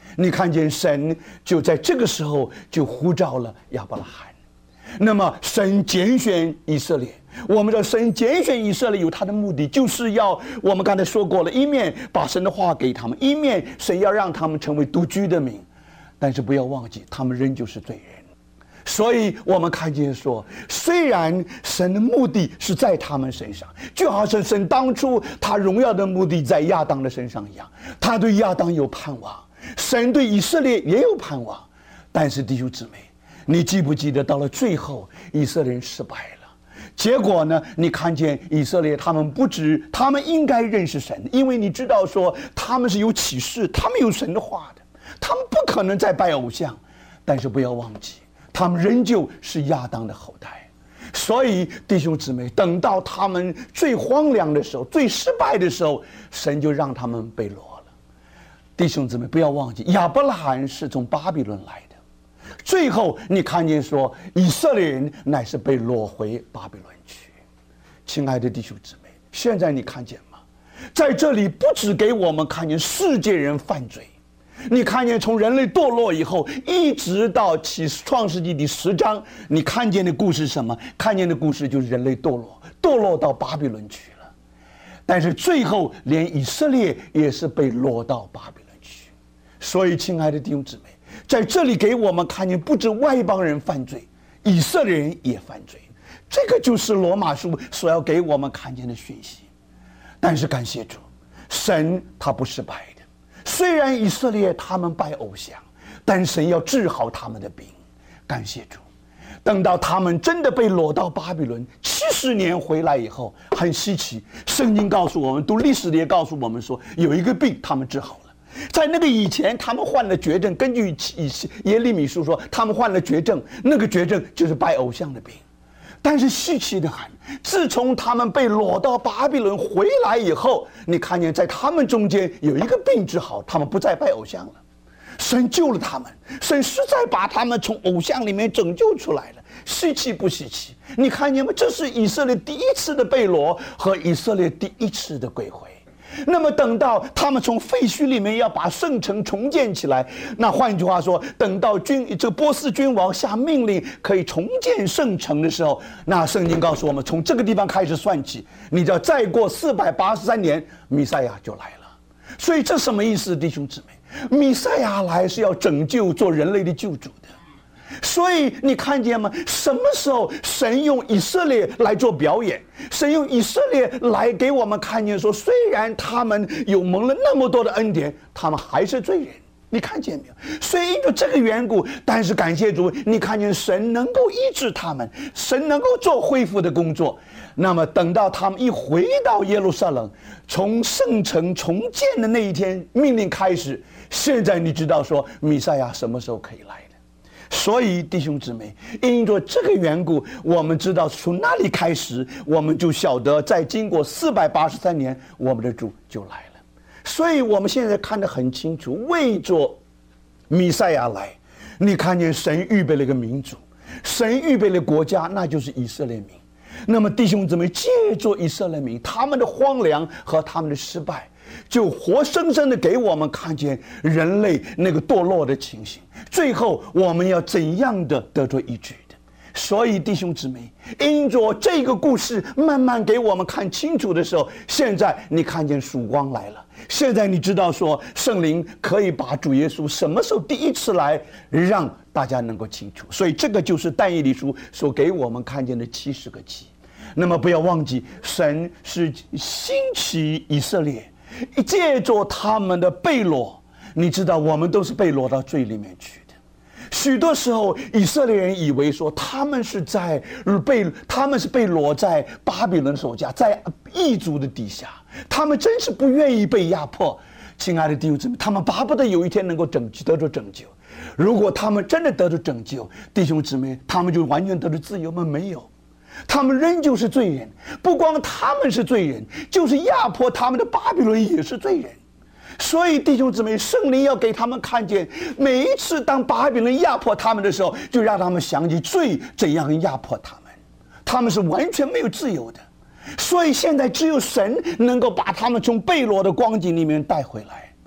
你看见神就在这个时候就呼召了亚伯拉罕。那么神拣选以色列，我们知道神拣选以色列有他的目的，就是要我们刚才说过了，一面把神的话给他们，一面神要让他们成为独居的民。但是不要忘记，他们仍旧是罪人。所以我们看见说，虽然神的目的是在他们身上，就好像神当初他荣耀的目的在亚当的身上一样，他对亚当有盼望，神对以色列也有盼望。但是弟兄姊妹，你记不记得到了最后以色列人失败了，结果呢，你看见以色列他们不止他们应该认识神，因为你知道说他们是有启示，他们有神的话的，他们不可能再拜偶像。但是不要忘记，他们仍旧是亚当的后代。所以弟兄姊妹，等到他们最荒凉的时候，最失败的时候，神就让他们被掳了。弟兄姊妹，不要忘记，亚伯拉罕是从巴比伦来的，最后你看见说以色列人乃是被掳回巴比伦去。亲爱的弟兄姊妹，现在你看见吗？在这里不只给我们看见世界人犯罪，你看见从人类堕落以后一直到启创世纪第十章，你看见的故事是什么？看见的故事就是人类堕落，堕落到巴比伦去了。但是最后连以色列也是被掳到巴比伦去。所以亲爱的弟兄姊妹，在这里给我们看见不止外邦人犯罪，以色列人也犯罪，这个就是罗马书所要给我们看见的讯息。但是感谢主，神他不失败的。虽然以色列他们拜偶像，但神要治好他们的病。感谢主，等到他们真的被掳到巴比伦七十年回来以后，很稀奇，圣经告诉我们，读历史的也告诉我们说，有一个病他们治好了。在那个以前他们患了绝症，根据耶利米书说他们患了绝症，那个绝症就是拜偶像的病。但是稀奇的很，自从他们被掳到巴比伦回来以后，你看见在他们中间有一个病治好，他们不再拜偶像了，神救了他们，神实在把他们从偶像里面拯救出来了。稀奇不稀奇？你看见吗？这是以色列第一次的被掳和以色列第一次的归回。那么等到他们从废墟里面要把圣城重建起来，那换句话说，等到君这个波斯君王下命令可以重建圣城的时候，那圣经告诉我们，从这个地方开始算起，你只要再过四百八十三年，弥赛亚就来了。所以这什么意思，弟兄姊妹？弥赛亚来是要拯救做人类的救主的。所以你看见吗？什么时候神用以色列来做表演？神用以色列来给我们看见说，虽然他们有蒙了那么多的恩典，他们还是罪人。你看见没有？所以因为这个缘故，但是感谢主，你看见神能够医治他们，神能够做恢复的工作。那么等到他们一回到耶路撒冷，从圣城重建的那一天命令开始，现在你知道说弥赛亚什么时候可以来的。所以弟兄姊妹，因着这个缘故，我们知道从那里开始，我们就晓得在经过四百八十三年，我们的主就来了。所以我们现在看得很清楚，为着弥赛亚来，你看见神预备了一个民族，神预备了国家，那就是以色列民。那么弟兄姊妹，借着以色列民他们的荒凉和他们的失败，就活生生的给我们看见人类那个堕落的情形，最后我们要怎样的得着医治的。所以弟兄姊妹，因着这个故事慢慢给我们看清楚的时候，现在你看见曙光来了，现在你知道说圣灵可以把主耶稣什么时候第一次来让大家能够清楚。所以这个就是但以理书所给我们看见的七十个记。那么不要忘记，神是兴起以色列，借着他们的被掳，你知道我们都是被掳到罪里面去的。许多时候以色列人以为说他们是在被他们是被掳在巴比伦手下，在异族的底下，他们真是不愿意被压迫。亲爱的弟兄姊妹，他们巴不得有一天能够拯救得着拯救。如果他们真的得着拯救，弟兄姊妹，他们就完全得着自由吗？没有，他们仍旧是罪人。不光他们是罪人，就是压迫他们的巴比伦也是罪人。所以弟兄姊妹，圣灵要给他们看见，每一次当巴比伦压迫他们的时候，就让他们想起罪怎样压迫他们，他们是完全没有自由的。所以现在只有神能够把他们从被掳的光景里面带回来。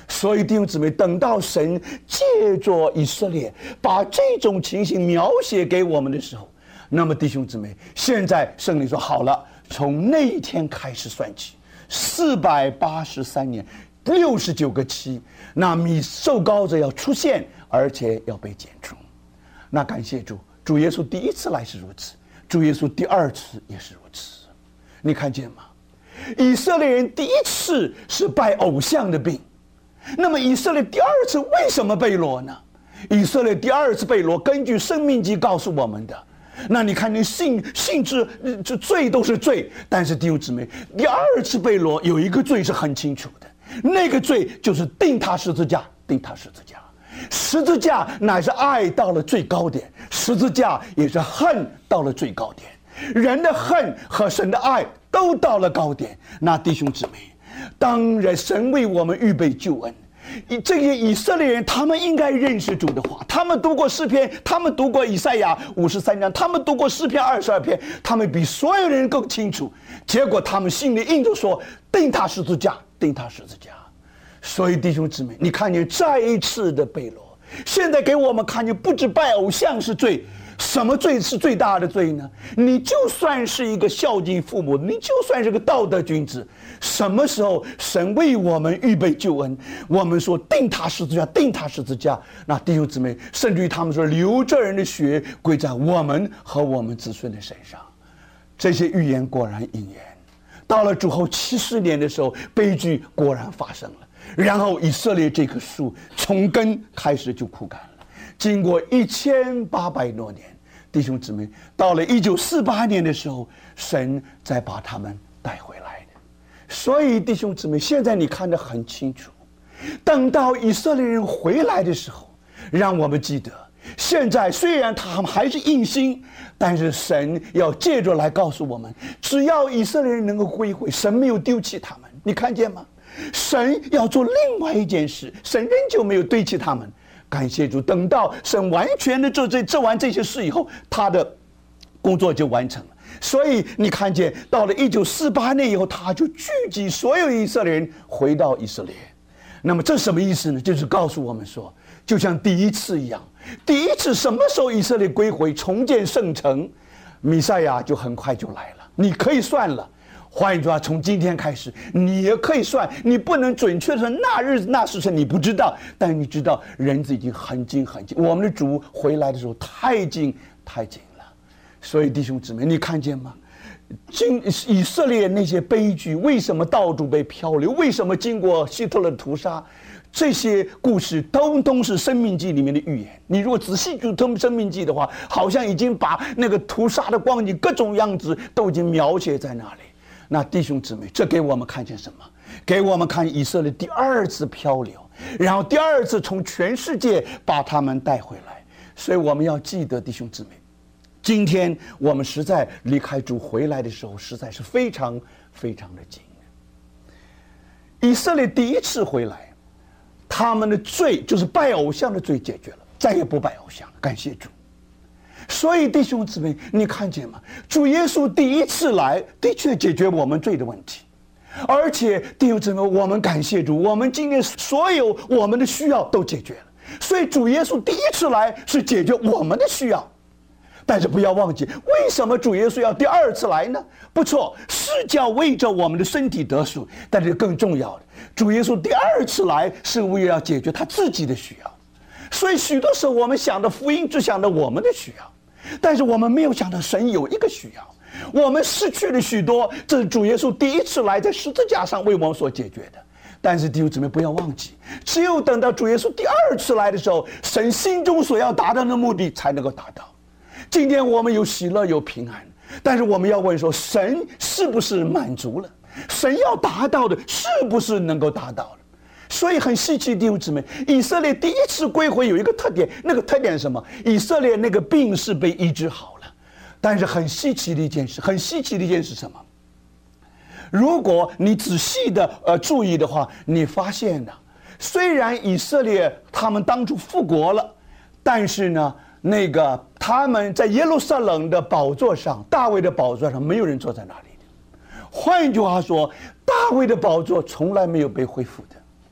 所以弟兄姊妹，等到神借着以色列把这种情形描写给我们的时候，那么弟兄姊妹，现在圣灵说好了，从那一天开始算起，四百八十三年，六十九个期，那米受膏者要出现，而且要被剪除。那感谢主，主耶稣第一次来是如此，主耶稣第二次也是如此。你看见吗？以色列人第一次是拜偶像的病，那么以色列第二次为什么被掳呢？以色列第二次被掳，根据申命记告诉我们的，那你看你性性质这罪都是罪，但是弟兄姊妹，第二次被掳有一个罪是很清楚的，那个罪就是钉他十字架，钉他十字架。十字架乃是爱到了最高点，十字架也是恨到了最高点。人的恨和神的爱都到了高点。那弟兄姊妹，当然神为我们预备救恩，这些以色列人他们应该认识主的话，他们读过诗篇，他们读过以赛亚五十三章，他们读过诗篇二十二篇，他们比所有人更清楚。结果他们心里硬着说，钉他十字架，钉他十字架。所以弟兄姊妹，你看见再一次的被掳，现在给我们看见不止拜偶像是罪，什么罪是最大的罪呢？你就算是一个孝敬父母，你就算是个道德君子，什么时候神为我们预备救恩，我们说钉他十字架，钉他十字架，那弟兄姊妹，甚至于他们说流这人的血归在我们和我们子孙的身上。这些预言果然应验，到了主后七十年的时候，悲剧果然发生了。然后以色列这棵树从根开始就枯干了，经过一千八百多年，弟兄姊妹，到了一九四八年的时候，神再把他们带回来的。所以弟兄姊妹，现在你看得很清楚，等到以色列人回来的时候，让我们记得，现在虽然他们还是硬心，但是神要借着来告诉我们，只要以色列人能够归回，神没有丢弃他们。你看见吗？神要做另外一件事，神仍旧没有丢弃他们。感谢主，等到神完全的做这做完这些事以后，他的工作就完成了。所以你看见到了一九四八年以后，他就聚集所有以色列人回到以色列。那么这什么意思呢？就是告诉我们说，就像第一次一样，第一次什么时候以色列归回重建圣城，弥赛亚就很快就来了。你可以算了，换一句话，从今天开始你也可以算，你不能准确的说那日子那时辰你不知道，但你知道人子已经很近很近，我们的主回来的时候太近太近了。所以弟兄姊妹，你看见吗？经以色列那些悲剧，为什么到处被漂流，为什么经过希特勒的屠杀，这些故事都都是生命记里面的预言。你如果仔细去读生命记的话，好像已经把那个屠杀的光景各种样子都已经描写在那里。那弟兄姊妹，这给我们看见什么？给我们看以色列第二次漂流，然后第二次从全世界把他们带回来。所以我们要记得，弟兄姊妹，今天我们实在离开主回来的时候，实在是非常非常的近。以色列第一次回来，他们的罪就是拜偶像的罪解决了，再也不拜偶像了，感谢主。所以弟兄姊妹，你看见吗？主耶稣第一次来，的确解决我们罪的问题，而且弟兄姊妹，我们感谢主，我们今天所有我们的需要都解决了。所以主耶稣第一次来是解决我们的需要。但是不要忘记，为什么主耶稣要第二次来呢？不错，是叫为着我们的身体得赎，但是更重要的，主耶稣第二次来是为了要解决他自己的需要。所以许多时候我们想的福音只想到我们的需要，但是我们没有想到神有一个需要，我们失去了许多，这是主耶稣第一次来在十字架上为我们所解决的。但是弟兄姊妹不要忘记，只有等到主耶稣第二次来的时候，神心中所要达到的目的才能够达到。今天我们有喜乐有平安，但是我们要问说，神是不是满足了？神要达到的是不是能够达到了？所以很稀奇，弟兄姊妹，以色列第一次归回有一个特点，那个特点是什么？以色列那个病是被医治好了。但是很稀奇的一件事，很稀奇的一件事是什么？如果你仔细的呃注意的话，你发现呢，虽然以色列他们当初复国了，但是呢，那个他们在耶路撒冷的宝座上，大卫的宝座上，没有人坐在那里的。换一句话说，大卫的宝座从来没有被恢复的。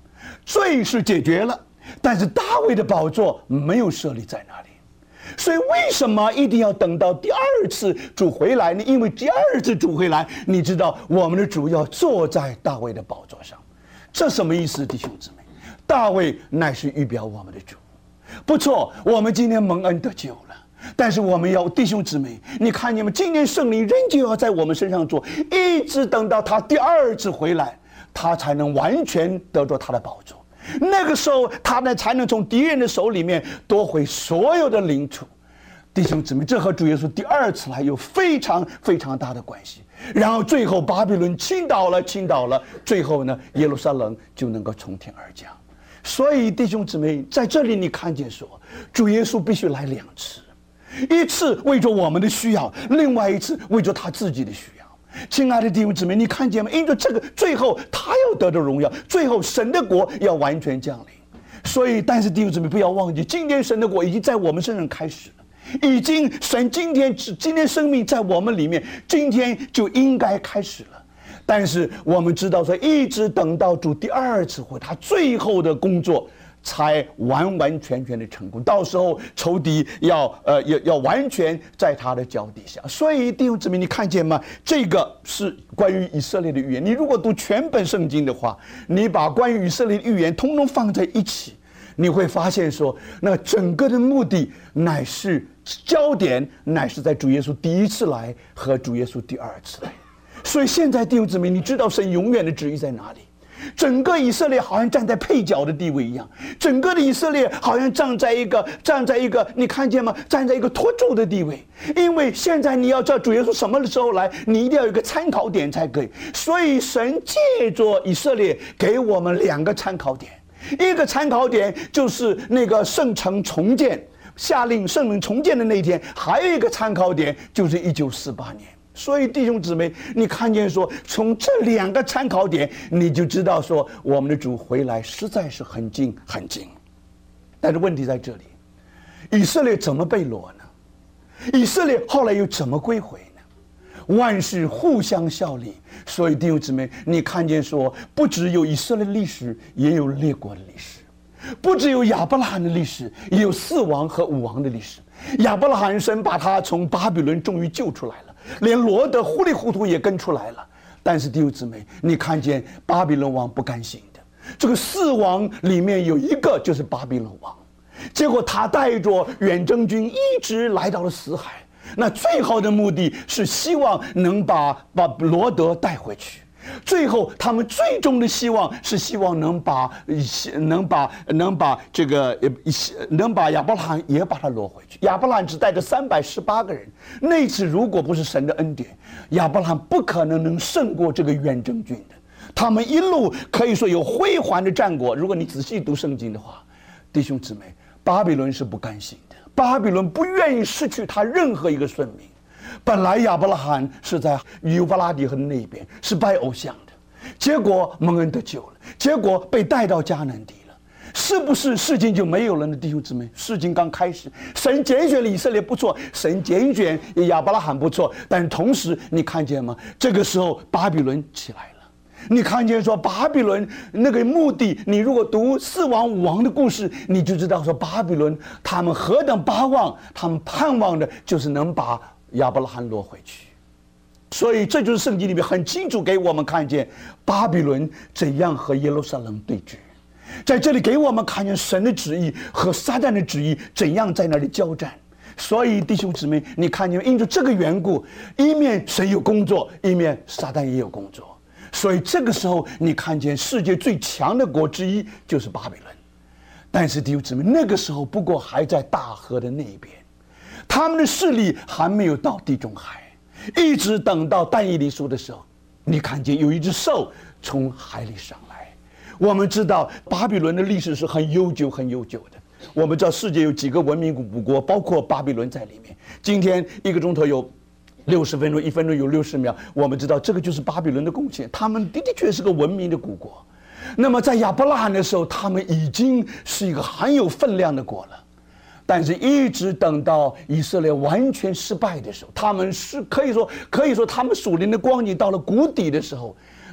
罪是解决了，但是大卫的宝座没有设立在那里。所以为什么一定要等到第二次主回来呢？因为第二次主回来，你知道我们的主要坐在大卫的宝座上。这什么意思，弟兄姊妹？大卫乃是预表我们的主。不错，我们今天蒙恩得救了，但是我们要弟兄姊妹，你看见吗？今天圣灵仍旧要在我们身上做，一直等到他第二次回来，他才能完全得着他的宝座。那个时候，他呢才能从敌人的手里面夺回所有的领土。弟兄姊妹，这和主耶稣第二次来有非常非常大的关系。然后最后巴比伦倾倒了，倾倒了，最后呢，耶路撒冷就能够从天而降。所以弟兄姊妹，在这里你看见说，主耶稣必须来两次，一次为着我们的需要，另外一次为着他自己的需要。亲爱的弟兄姊妹，你看见吗？因着这个，最后他要得到荣耀，最后神的国要完全降临。所以，但是弟兄姊妹不要忘记，今天神的国已经在我们身上开始了，已经神今天今天生命在我们里面，今天就应该开始了。但是我们知道说，一直等到主第二次回，他最后的工作才完完全全的成功。到时候仇敌要呃要要完全在他的脚底下。所以弟兄姊妹，你看见吗？这个是关于以色列的预言。你如果读全本圣经的话，你把关于以色列的预言通通放在一起，你会发现说，那整个的目的乃是焦点乃是在主耶稣第一次来和主耶稣第二次来。所以现在弟兄姊妹，你知道神永远的旨意在哪里？整个以色列好像站在配角的地位一样，整个的以色列好像站在一个站在一个你看见吗？站在一个托住的地位。因为现在你要知道主耶稣什么时候来，你一定要有一个参考点才可以。所以神借着以色列给我们两个参考点，一个参考点就是那个圣城重建，下令圣城重建的那一天；还有一个参考点就是一九四八年。所以弟兄姊妹，你看见说，从这两个参考点，你就知道说，我们的主回来实在是很近很近。但是问题在这里，以色列怎么被掳呢？以色列后来又怎么归回呢？万事互相效力。所以弟兄姊妹，你看见说，不只有以色列历史，也有列国的历史；不只有亚伯拉罕的历史，也有四王和五王的历史。亚伯拉罕神把他从巴比伦终于救出来了，连罗德糊里糊涂也跟出来了。但是弟兄姊妹，你看见巴比伦王不甘心的，这个四王里面有一个就是巴比伦王，结果他带着远征军一直来到了死海。那最好的目的是希望能把把罗德带回去，最后他们最终的希望是希望能把能把能把这个能把亚伯拉罕也把他掳回去。亚伯拉罕只带着三百十八个人，那次如果不是神的恩典，亚伯拉罕不可能能胜过这个远征军的。他们一路可以说有辉煌的战果。如果你仔细读圣经的话，弟兄姊妹，巴比伦是不甘心的，巴比伦不愿意失去他任何一个顺民。本来亚伯拉罕是在幼发拉底河那边是拜偶像的，结果蒙恩得救了，结果被带到迦南地了。是不是事情就没有了呢？弟兄姊妹，事情刚开始，神拣选了以色列不错，神拣选亚伯拉罕不错，但同时你看见吗？这个时候巴比伦起来了。你看见说巴比伦那个目的，你如果读四王五王的故事，你就知道说巴比伦他们何等巴望，他们盼望的就是能把亚伯拉罕掳回去。所以这就是圣经里面很清楚给我们看见巴比伦怎样和耶路撒冷对峙，在这里给我们看见神的旨意和撒旦的旨意怎样在那里交战。所以弟兄姊妹，你看见因着这个缘故，一面神有工作，一面撒旦也有工作。所以这个时候你看见世界最强的国之一就是巴比伦。但是弟兄姊妹，那个时候不过还在大河的那一边，他们的势力还没有到地中海，一直等到但以理书的时候，你看见有一只兽从海里上来。我们知道巴比伦的历史是很悠久很悠久的，我们知道世界有几个文明古国，包括巴比伦在里面。今天一个钟头有六十分钟，一分钟有六十秒，我们知道这个就是巴比伦的贡献，他们的的确是个文明的古国。那么在亚伯拉罕的时候，他们已经是一个很有分量的国了。但是一直等到以色列完全失败的时候，他们是可以说可以说他们属灵的光景到了谷底的时候，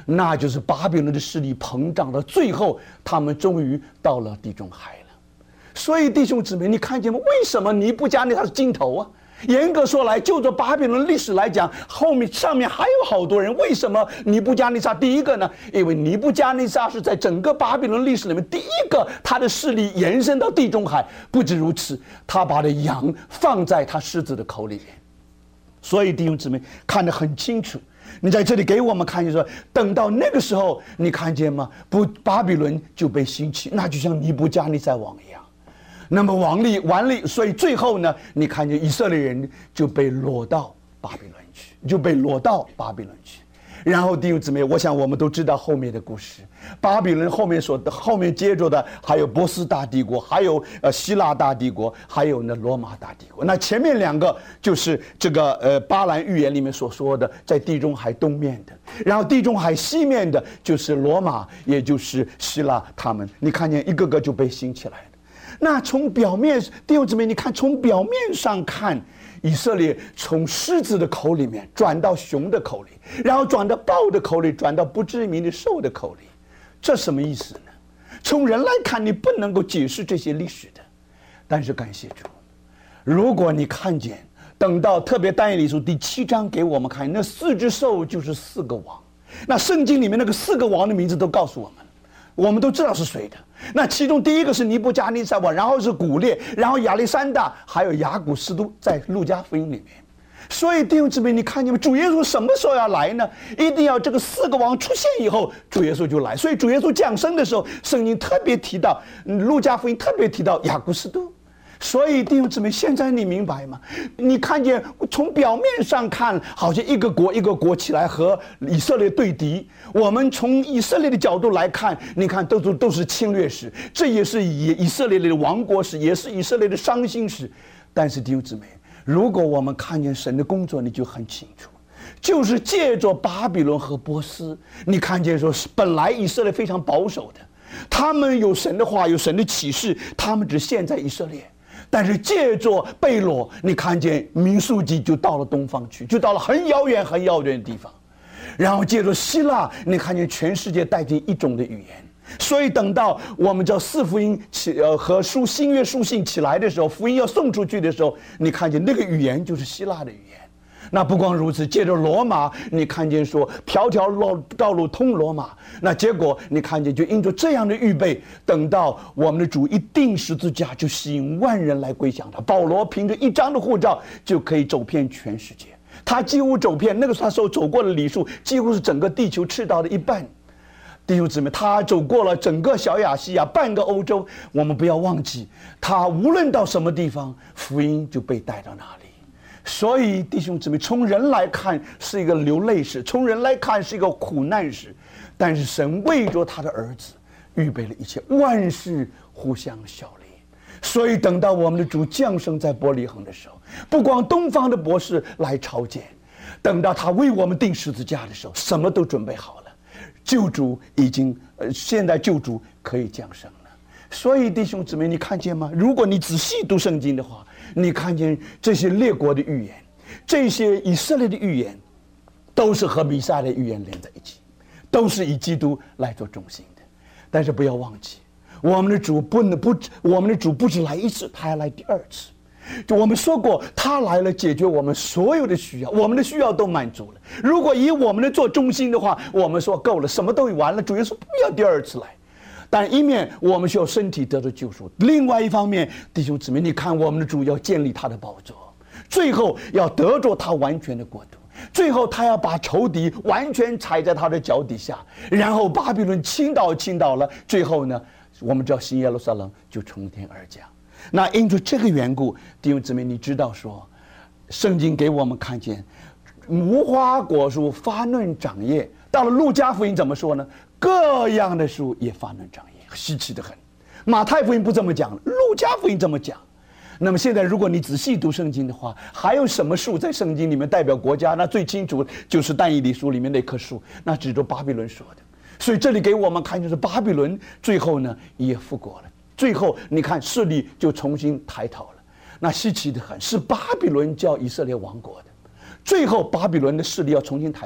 那就是巴比伦的势力膨胀到最后，他们终于到了地中海了。所以弟兄姊妹，你看见吗？为什么尼布甲尼撒是尽头啊？严格说来，就着巴比伦历史来讲，后面上面还有好多人。为什么尼布甲尼撒第一个呢？因为尼布甲尼撒是在整个巴比伦历史里面第一个，他的势力延伸到地中海。不止如此，他把的羊放在他狮子的口里面。所以弟兄姊妹看得很清楚。你在这里给我们看，就说等到那个时候，你看见吗？不，巴比伦就被兴起，那就像尼布甲尼撒王一样。那么王力完力，所以最后呢，你看见以色列人就被掳到巴比伦去，就被掳到巴比伦去。然后弟兄姊妹，我想我们都知道后面的故事。巴比伦后面所后面接着的还有波斯大帝国，还有呃希腊大帝国，还有呢罗马大帝国。那前面两个就是这个呃巴兰预言里面所说的，在地中海东面的，然后地中海西面的就是罗马，也就是希腊他们。你看见一个个就被兴起来了。那从表面，弟兄姊妹，你看从表面上看，以色列从狮子的口里面转到熊的口里，然后转到豹的口里，转到不知名的兽的口里，这什么意思呢？从人来看，你不能够解释这些历史的。但是感谢主，如果你看见，等到特别但以理书第七章给我们看，那四只兽就是四个王，那圣经里面那个四个王的名字都告诉我们，我们都知道是谁的。那其中第一个是尼布甲尼撒王，然后是古列，然后亚历山大，还有雅古斯都，在路加福音里面。所以弟兄姊妹，你看见没？主耶稣什么时候要来呢？一定要这个四个王出现以后，主耶稣就来。所以主耶稣降生的时候，圣经特别提到，路加福音特别提到雅古斯都。所以弟兄姊妹，现在你明白吗？你看见从表面上看，好像一个国一个国起来和以色列对敌。我们从以色列的角度来看，你看都是都是侵略史，这也是以以色列的亡国史，也是以色列的伤心史。但是弟兄姊妹，如果我们看见神的工作，你就很清楚，就是借着巴比伦和波斯，你看见说，本来以色列非常保守的，他们有神的话，有神的启示，他们只限在以色列。但是借着贝罗，你看见民数记就到了东方去，就到了很遥远很遥远的地方。然后借着希腊，你看见全世界带进一种的语言。所以等到我们叫四福音起呃和书新约书信起来的时候，福音要送出去的时候，你看见那个语言就是希腊的语言。那不光如此，借着罗马，你看见说条条路道路通罗马，那结果你看见就因着这样的预备，等到我们的主一定十字架，就吸引万人来归向他。保罗凭着一张的护照就可以走遍全世界，他几乎走遍那个时候走过的里数，几乎是整个地球赤道的一半。弟兄姊妹，他走过了整个小亚细亚，半个欧洲。我们不要忘记，他无论到什么地方，福音就被带到那里。所以弟兄姊妹，从人来看是一个流泪史，从人来看是一个苦难史，但是神为着他的儿子预备了一切，万事互相效力。所以等到我们的主降生在伯利恒的时候，不光东方的博士来朝见，等到他为我们钉十字架的时候，什么都准备好了，救主已经呃，现在救主可以降生了。所以弟兄姊妹，你看见吗？如果你仔细读圣经的话，你看见这些列国的预言，这些以色列的预言，都是和弥赛亚的预言连在一起，都是以基督来做中心的。但是不要忘记，我们的主不能不，我们的主不止来一次，他还来第二次。就我们说过，他来了解决我们所有的需要，我们的需要都满足了。如果以我们的做中心的话，我们说够了，什么都完了，主耶稣不要第二次来。但一面我们需要身体得到救赎，另外一方面，弟兄姊妹，你看我们的主要建立他的宝座，最后要得着他完全的国度，最后他要把仇敌完全踩在他的脚底下，然后巴比伦倾倒倾倒了，最后呢，我们叫新耶路撒冷就从天而降。那因着这个缘故，弟兄姊妹，你知道说，圣经给我们看见无花果树发嫩长叶，到了路加福音怎么说呢？各样的树也发嫩长叶，稀奇的很。马太福音不这么讲，路加福音这么讲。那么现在如果你仔细读圣经的话，还有什么树在圣经里面代表国家？那最清楚就是但以理书里面那棵树，那指着巴比伦说的。所以这里给我们看，就是巴比伦最后呢也复国了，最后你看势力就重新抬头了。那稀奇的很，是巴比伦叫以色列亡国的，最后巴比伦的势力要重新抬头。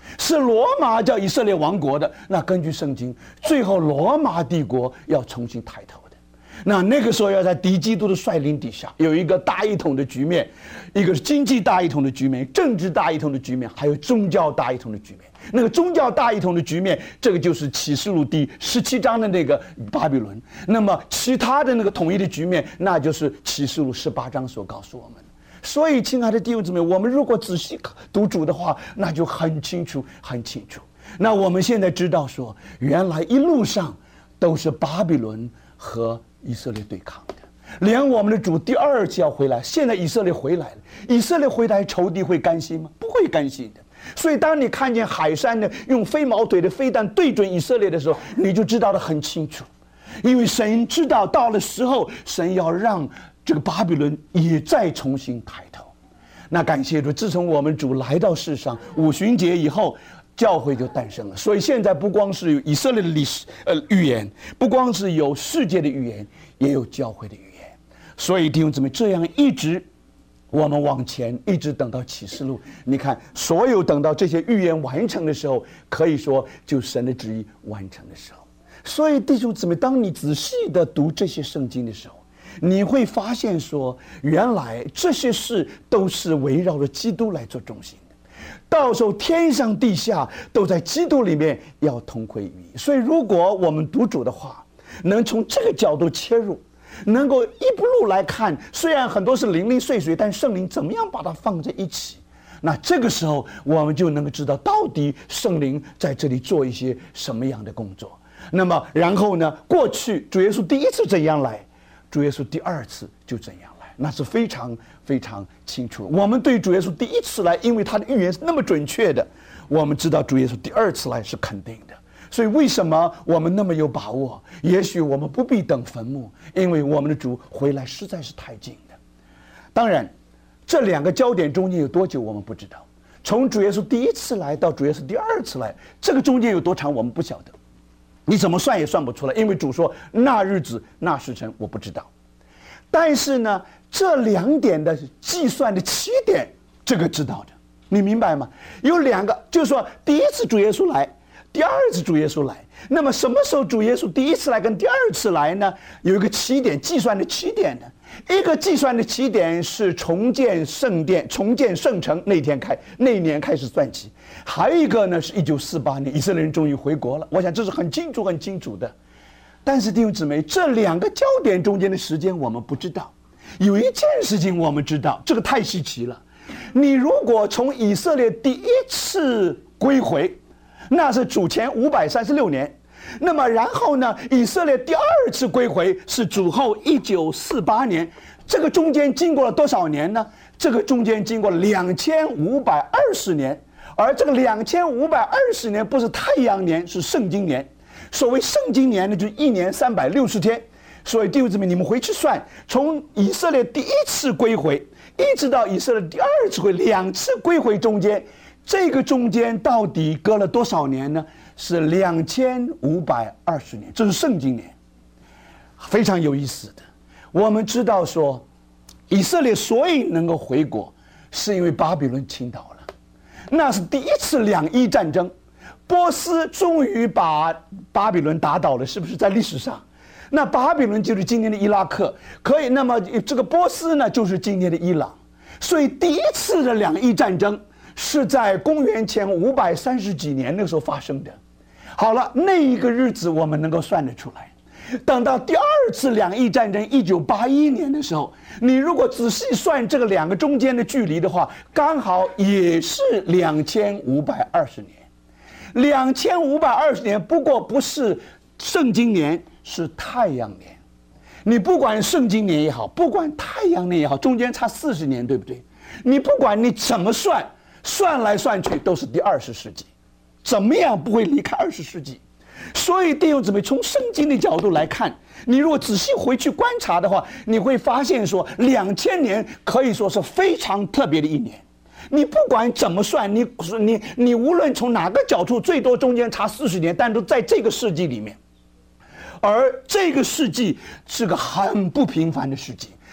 是罗马叫以色列亡国的。那根据圣经，最后罗马帝国要重新抬头的。那那个时候要在敌基督的率领底下，有一个大一统的局面，一个是经济大一统的局面，政治大一统的局面，还有宗教大一统的局面。那个宗教大一统的局面，这个就是启示录第十七章的那个巴比伦。那么其他的那个统一的局面，那就是启示录十八章所告诉我们的。所以，亲爱的弟兄姊妹，我们如果仔细读主的话，那就很清楚，很清楚。那我们现在知道说，原来一路上都是巴比伦和以色列对抗的。连我们的主第二次要回来，现在以色列回来了，以色列回来，仇敌会甘心吗？不会甘心的。所以，当你看见海山呢用飞毛腿的飞弹对准以色列的时候，你就知道得很清楚，因为神知道到了时候，神要让这个巴比伦也再重新抬头。那感谢主，自从我们主来到世上五旬节以后，教会就诞生了。所以现在不光是有以色列的历史呃预言，不光是有世界的预言，也有教会的预言。所以弟兄姊妹，这样一直我们往前，一直等到启示录，你看所有等到这些预言完成的时候，可以说就神的旨意完成的时候。所以弟兄姊妹，当你仔细的读这些圣经的时候，你会发现说，原来这些事都是围绕着基督来做中心的。到时候天上地下都在基督里面要同归于一。所以如果我们读主的话，能从这个角度切入，能够一步路来看，虽然很多是零零碎碎，但圣灵怎么样把它放在一起，那这个时候我们就能够知道到底圣灵在这里做一些什么样的工作。那么然后呢，过去主耶稣第一次怎样来，主耶稣第二次就怎样来，那是非常非常清楚。我们对主耶稣第一次来，因为他的预言是那么准确的，我们知道主耶稣第二次来是肯定的。所以为什么我们那么有把握？也许我们不必等坟墓，因为我们的主回来实在是太近的。当然这两个焦点中间有多久我们不知道，从主耶稣第一次来到主耶稣第二次来，这个中间有多长我们不晓得，你怎么算也算不出来，因为主说那日子那时辰我不知道。但是呢，这两点的计算的起点，这个知道的，你明白吗？有两个，就是说第一次主耶稣来，第二次主耶稣来。那么什么时候主耶稣第一次来跟第二次来呢？有一个起点，计算的起点呢。一个计算的起点是重建圣殿、重建圣城那天开那一年开始算起，还有一个呢是一九四八年以色列人终于回国了。我想这是很清楚很清楚的。但是弟兄姊妹，这两个焦点中间的时间我们不知道。有一件事情我们知道，这个太稀奇了。你如果从以色列第一次归回，那是主前五百三十六年。那么然后呢，以色列第二次归回是主后一九四八年。这个中间经过了多少年呢？这个中间经过了两千五百二十年。而这个两千五百二十年不是太阳年，是圣经年。所谓圣经年呢，就一年三百六十天。所以弟兄姊妹，你们回去算，从以色列第一次归回一直到以色列第二次归，两次归回中间，这个中间到底隔了多少年呢？是两千五百二十年，这是圣经年，非常有意思的。我们知道说，以色列所以能够回国，是因为巴比伦倾倒了，那是第一次两伊战争，波斯终于把巴比伦打倒了，是不是在历史上？那巴比伦就是今天的伊拉克，可以，那么这个波斯呢，就是今天的伊朗。所以第一次的两伊战争是在公元前五百三十几年那个时候发生的。好了，那一个日子我们能够算得出来。等到第二次两伊战争一九八一年的时候，你如果仔细算这个两个中间的距离的话，刚好也是两千五百二十年。两千五百二十年，不过不是圣经年，是太阳年。你不管圣经年也好，不管太阳年也好，中间差四十年，对不对？你不管你怎么算，算来算去都是第二十世纪，怎么样不会离开二十世纪？所以弟兄姊妹，从圣经的角度来看，你如果仔细回去观察的话，你会发现说，两千年可以说是非常特别的一年。你不管怎么算，你你你无论从哪个角度，最多中间差四十年，但都在这个世纪里面。而这个世纪是个很不平凡的世纪，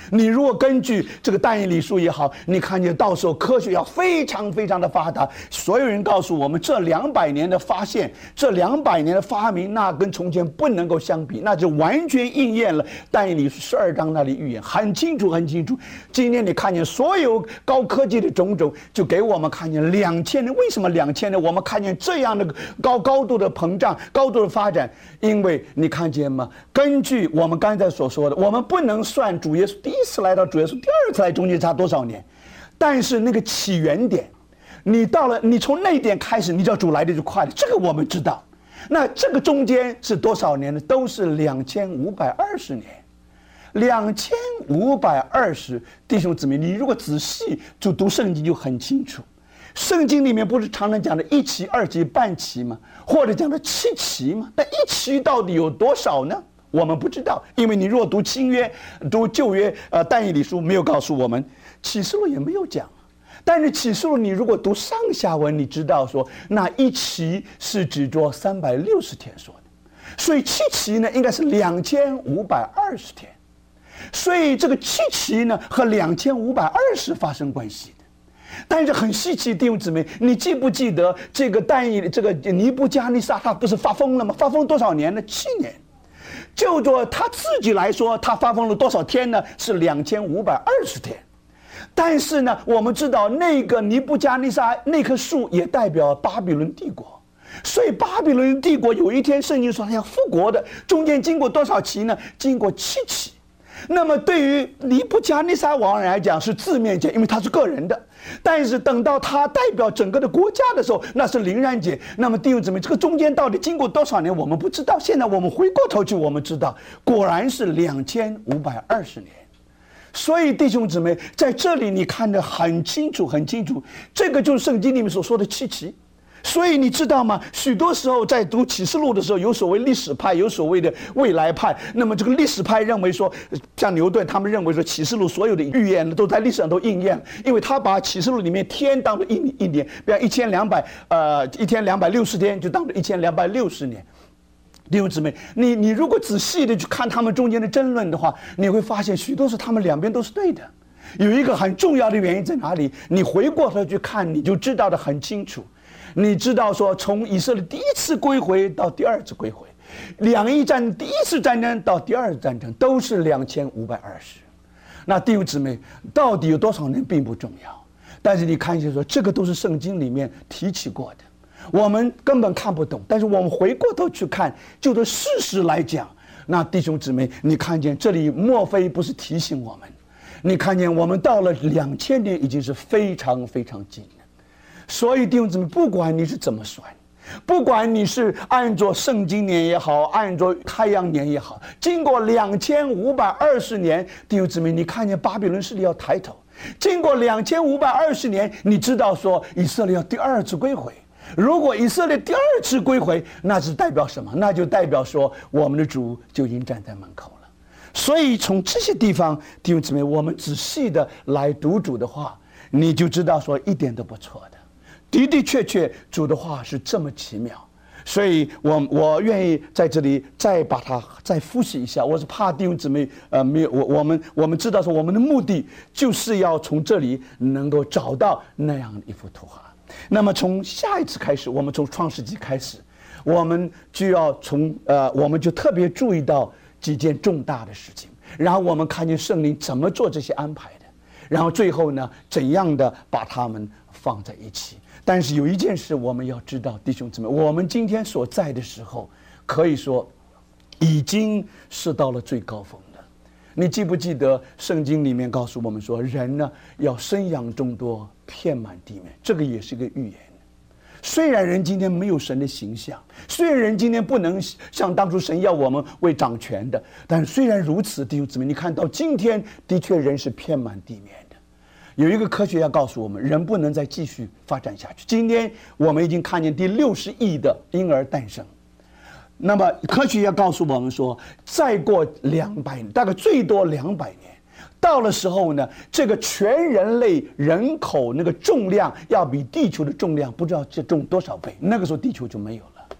你如果根据这个但以理书也好，你看见到时候科学要非常非常的发达，所有人告诉我们，这两百年的发现，这两百年的发明，那跟从前不能够相比，那就完全应验了但以理书十二章那里预言，很清楚很清楚。今天你看见所有高科技的种种，就给我们看见两千年，为什么两千年我们看见这样的高高度的膨胀，高度的发展？因为你看见吗？根据我们刚才所说的，我们不能算主耶稣第一次来到主耶稣第二次来中间差多少年，但是那个起源点，你到了，你从那点开始，你知道主来的就快了，这个我们知道。那这个中间是多少年呢？都是两千五百二十年，两千五百二十，弟兄姊妹，你如果仔细就读圣经就很清楚。圣经里面不是常常讲的一期、二期、半期吗？或者讲的七期吗？但一期到底有多少呢？我们不知道，因为你若读新约、读旧约，呃，但以理书没有告诉我们，启示录也没有讲。但是启示录你如果读上下文，你知道说那一期是指着三百六十天说的，所以七期呢应该是两千五百二十天，所以这个七期呢和两千五百二十发生关系的。但是很稀奇，弟兄姊妹，你记不记得这个但以这个尼布加尼撒他不是发疯了吗？发疯多少年呢？七年。就说他自己来说，他发疯了多少天呢？是两千五百二十天。但是呢，我们知道那个尼布加尼撒那棵树也代表巴比伦帝国，所以巴比伦帝国有一天圣经说他要复国的，中间经过多少期呢？经过七期。那么对于尼布加尼撒王来讲是字面解，因为他是个人的，但是等到他代表整个的国家的时候，那是灵然解。那么弟兄姊妹，这个中间到底经过多少年我们不知道，现在我们回过头去我们知道，果然是两千五百二十年。所以弟兄姊妹，在这里你看得很清楚很清楚，这个就是圣经里面所说的七期。所以你知道吗？许多时候在读启示录的时候，有所谓历史派，有所谓的未来派。那么这个历史派认为说，像牛顿他们认为说，启示录所有的预言都在历史上都应验了，因为他把启示录里面天当作一一年，比方一千两百呃一天两百六十天就当作一千两百六十年。弟兄姊妹，你你如果仔细的去看他们中间的争论的话，你会发现许多是他们两边都是对的。有一个很重要的原因在哪里？你回过头去看，你就知道的很清楚。你知道说，从以色列第一次归回到第二次归回，两伊战第一次战争到第二次战争都是两千五百二十。那弟兄姊妹，到底有多少年并不重要，但是你看一下说，这个都是圣经里面提起过的，我们根本看不懂，但是我们回过头去看，就着事实来讲，那弟兄姊妹，你看见这里莫非不是提醒我们？你看见我们到了两千年已经是非常非常近了。所以弟兄姊妹，不管你是怎么算，不管你是按照圣经年也好，按照太阳年也好，经过两千五百二十年，弟兄姊妹，你看见巴比伦势力要抬头，经过两千五百二十年，你知道说以色列要第二次归回。如果以色列第二次归回，那是代表什么？那就代表说我们的主就已经站在门口了。所以从这些地方，弟兄姊妹，我们仔细的来读主的话，你就知道说一点都不错的。的的确确，主的话是这么奇妙，所以我我愿意在这里再把它再复习一下。我是怕弟兄姊妹呃没有我我们我们知道说我们的目的就是要从这里能够找到那样的一幅图画。那么从下一次开始，我们从创世纪开始，我们就要从呃我们就特别注意到几件重大的事情，然后我们看见圣灵怎么做这些安排的，然后最后呢怎样的把它们放在一起。但是有一件事我们要知道，弟兄姊妹，我们今天所在的时候，可以说已经是到了最高峰的。你记不记得圣经里面告诉我们说，人呢要生养众多，遍满地面，这个也是个预言。虽然人今天没有神的形象，虽然人今天不能像当初神要我们为掌权的，但是虽然如此，弟兄姊妹，你看到今天的确人是遍满地面的。有一个科学家告诉我们，人不能再继续发展下去。今天我们已经看见第六十亿的婴儿诞生，那么科学家告诉我们说，再过两百年，大概最多两百年，到了时候呢，这个全人类人口那个重量要比地球的重量不知道这重多少倍，那个时候地球就没有了。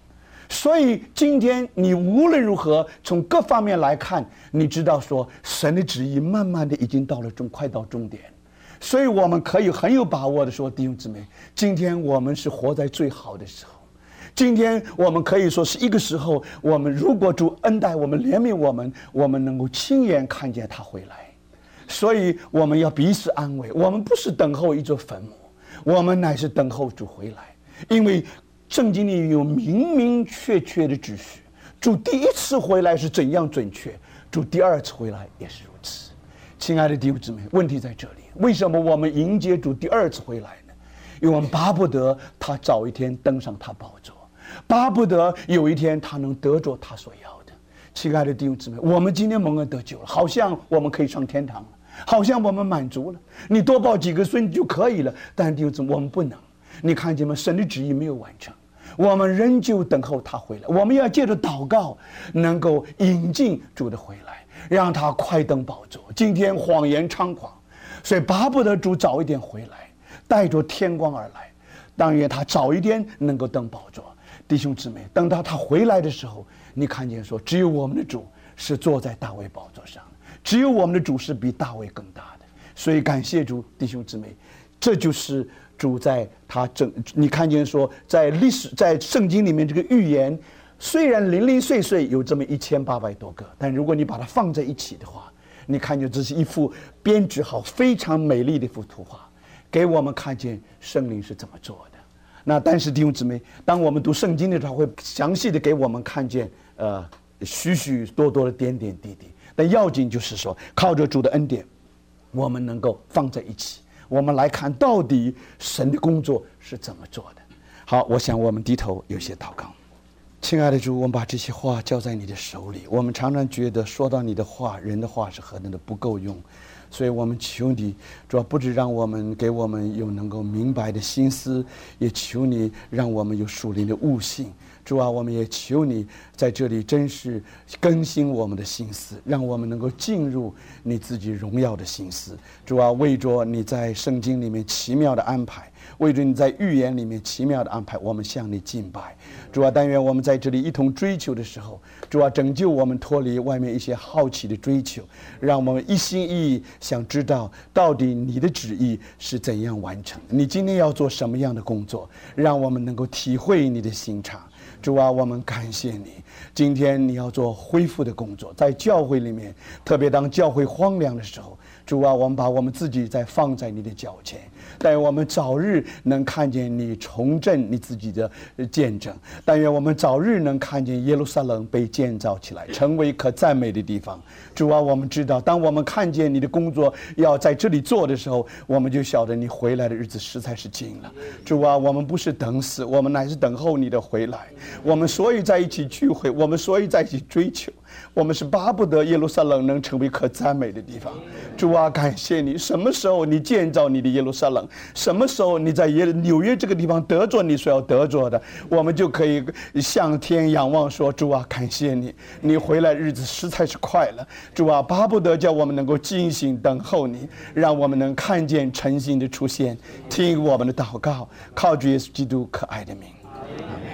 所以今天你无论如何从各方面来看，你知道说神的旨意慢慢的已经到了终，快到终点。所以我们可以很有把握的说，弟兄姊妹，今天我们是活在最好的时候。今天我们可以说是一个时候，我们如果主恩待我们、怜悯我们，我们能够亲眼看见他回来。所以我们要彼此安慰，我们不是等候一座坟墓，我们乃是等候主回来。因为圣经里有明明确确的指示，主第一次回来是怎样准确，主第二次回来也是如此。亲爱的弟兄姊妹，问题在这里，为什么我们迎接主第二次回来呢？因为我们巴不得他早一天登上他宝座，巴不得有一天他能得着他所要的。亲爱的弟兄姊妹，我们今天蒙恩得救了，好像我们可以上天堂了，好像我们满足了，你多抱几个孙就可以了。但弟兄姊妹，我们不能。你看见吗？神的旨意没有完成，我们仍旧等候他回来。我们要借着祷告，能够引进主的回来，让他快登宝座。今天谎言猖狂，所以巴不得主早一点回来，带着天光而来。但愿他早一点能够登宝座。弟兄姊妹，等到他回来的时候，你看见说，只有我们的主是坐在大卫宝座上，只有我们的主是比大卫更大的。所以感谢主，弟兄姊妹，这就是主在他整，你看见说，在历史在圣经里面这个预言，虽然零零碎碎有这么一千八百多个，但如果你把它放在一起的话，你看见这是一幅编织好、非常美丽的一幅图画，给我们看见圣灵是怎么做的。那但是弟兄姊妹，当我们读圣经的时候，会详细的给我们看见呃许许多多的点点滴滴。但要紧就是说，靠着主的恩典，我们能够放在一起。我们来看到底神的工作是怎么做的。好，我想我们低头有些祷告。亲爱的主，我们把这些话交在你的手里。我们常常觉得说到你的话，人的话是何等的不够用，所以我们求你，主要不只让我们给我们有能够明白的心思，也求你让我们有属灵的悟性。主啊，我们也求你在这里真是更新我们的心思，让我们能够进入你自己荣耀的心思。主啊，为着你在圣经里面奇妙的安排，为着你在预言里面奇妙的安排，我们向你敬拜。主啊，但愿我们在这里一同追求的时候，主啊，拯救我们脱离外面一些好奇的追求，让我们一心一意想知道到底你的旨意是怎样完成，你今天要做什么样的工作，让我们能够体会你的心肠。主啊，我们感谢你，今天你要做恢复的工作，在教会里面，特别当教会荒凉的时候，主啊，我们把我们自己再放在你的脚前，但愿我们早日能看见你重振你自己的见证，但愿我们早日能看见耶路撒冷被建造起来，成为可赞美的地方。主啊，我们知道，当我们看见你的工作要在这里做的时候，我们就晓得你回来的日子实在是近了。主啊，我们不是等死，我们乃是等候你的回来。我们所以在一起聚会，我们所以在一起追求，我们是巴不得耶路撒冷能成为可赞美的地方。主啊，感谢你，什么时候你建造你的耶路撒冷，什么时候你在耶纽约这个地方得着你所要得着的，我们就可以向天仰望说，主啊，感谢你，你回来日子实在是快了。主啊，巴不得叫我们能够尽心等候你，让我们能看见诚心的出现，听我们的祷告，靠主耶稣基督可爱的名。